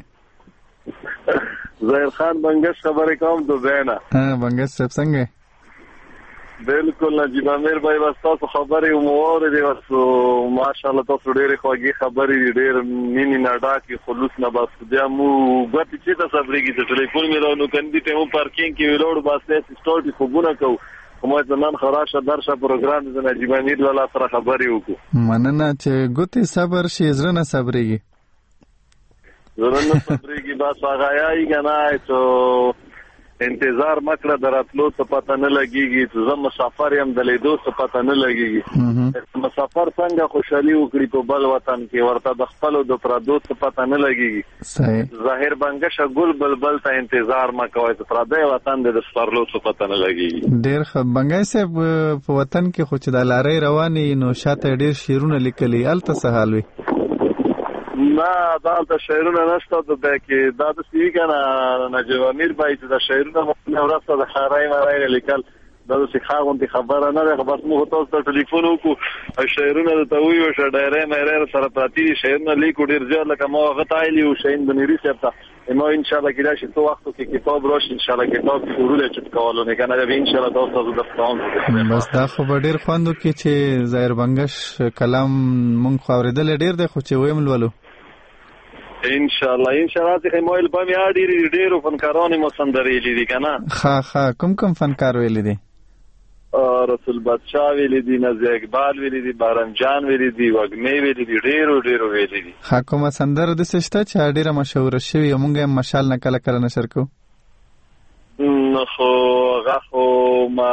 ظاهر خان بنګش خبرې کوم دوبۍ نه. بنګش صاحب څنګه؟ بالکل نجیب امیر بھائی بس تاسو خبرې مو واورېدې بس ماشاءالله تاسو ډېرې خوږې خبرې دي ډېر مینې نه ډاکې خلوص نه بس بیا مو ګوتې چېرته صبرېږي چې ټلیفون مې راو نو کندي ته مو پارکینګ کې ولاړو بس داسې سټارټ خوبونه کوو خو ما چې نن خو راشه درشه پروګرام د نجیب امیر لالا سره خبرې وکړو. مننه چې ګوتې صبر شي زړه نه صبرېږي. زړه نه صبرېږي بس هغه یایي که نه چې انتظار مکړه د راتلو څه پته نه لګېږي چې زه مسافر یم د لیدو څه پته نه لګېږي. مسافر څنګه خوشحالي وکړي په بل وطن کې ورته د خپلو د پردو څه پته نه لګېږي. ظاهر بنګشه ګل بلبل ته انتظار مه کوئ چې پردی وطن دی د سپرلو څه پته نه لګېږي. ډېر ښه بنګی صاحب په وطن کې خو چې د لارۍ روانې نو شاته یې ډېر شعرونه لیکلي هلته څه حال وي؟ نه دا هلته شعرونه نشته د بیا کې دا داسې وي که نه نجیب امیر بھائی چې دا شعرونه مو ورسته د خرای مرای نه لیکل دا داسې ښه غوندې خبره نه ده خو بس موږ تاسو ته ټلیفون وکړو او شعرونه درته وویوشه ډایرۍ میرۍ سره پراتې دي شعرونه لیکو ډېر زیات لکه ما هغه ته ویلي وو شهین بنیري صاحب ته ما انشاءالله کېدای شي څو وختو کې کتاب راشي انشاءالله کتاب شروع دی چت کولو نه که نه بیا انشاءالله تاسو ته زه درته کوم. بس دا خو به ډېر خوند وکړي چې ظاهر بنګش کلام مونږ خو اورېدلی ډېر دی خو چې ویم لولو انشاءالله انشاءالله چې ما البم یا ډېر ډېرو فنکارانو مو سندرې ویلي دي که نه. ښه ښه کوم کوم فنکار ویلي دي؟ رسول بادشاه ویلي دي نازیه اقبال ویلي دي بارم جان ویلي دي وږمې ویلي دي ډېرو ډېرو ویلي دي. ښه کومه سندره داسې شته چې ډېره مشهوره شوې او موږ یې مشال نه کله کله نشر کوو؟ نو خو هغه خو ما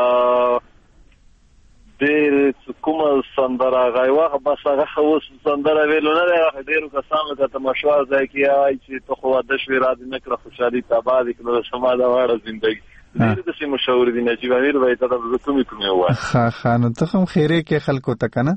ډېر کومه سندره هغه یې وخت بس هغه خو اوس سندره ویلو نه دی هغه ډېرو کسانو ته تماشوا ځای کې وایي چې ته خو واده شوې را دې نه کړه خوشحالي تباه دې کړه شما د واړه زندګي ډېرې داسې مشهور دي نجیب امیر بھائی ته زه کومې کومې ووایم. ښه ښه نو ته خو هم خیرې کې خلکو ته که نه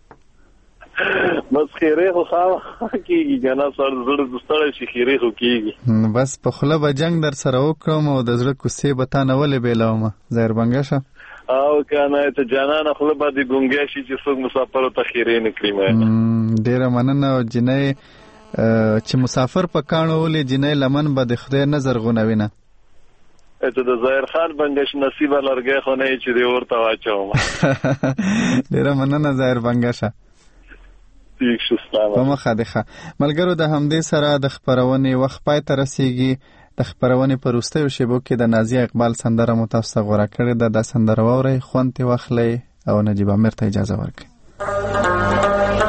بس خیرې خو خامخا کېږي که نه سر زړه ستړی شي خیرې خو کېږي. بس په خوله به جنګ در سره وکړم او د زړه کوڅې به تا نه ولې بېلومه ظاهر بنګشه او که نه ته جانانه خوله به دې ګونګی شي چې څوک مسافرو ته خیرې نه کړي. ډېره مننه او جنۍ چې مسافر په کاڼو ولې جنۍ لمن به د خدای نه زرغونوي نه ته د ظاهر خان بنګش نصیبه لرګی خو نه یې چې دې ورته واچوم. ډېره مننه ظاهر بنګشه په مخه دې ښه. ملګرو د همدې سره د خپرونې وخت پای ته رسیږي. د خپرونې په وروستیو شیبو کې د نازیه اقبال سندره مو تاسو ته غوره کړې ده. دا سندره واورئ خوند ترې واخلئ او نجیب امیر ته اجازه ورکړئ.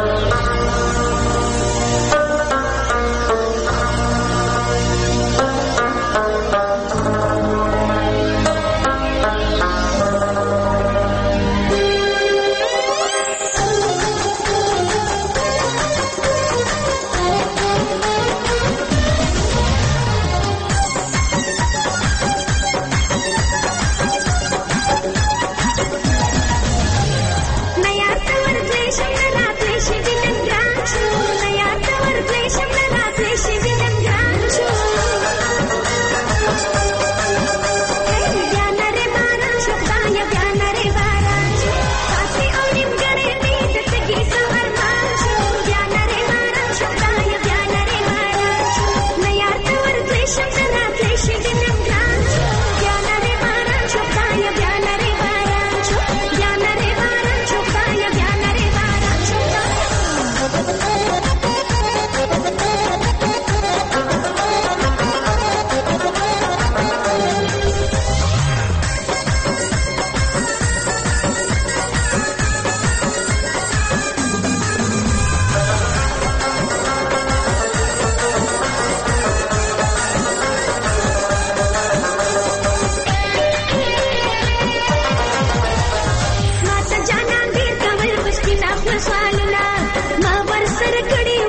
کړي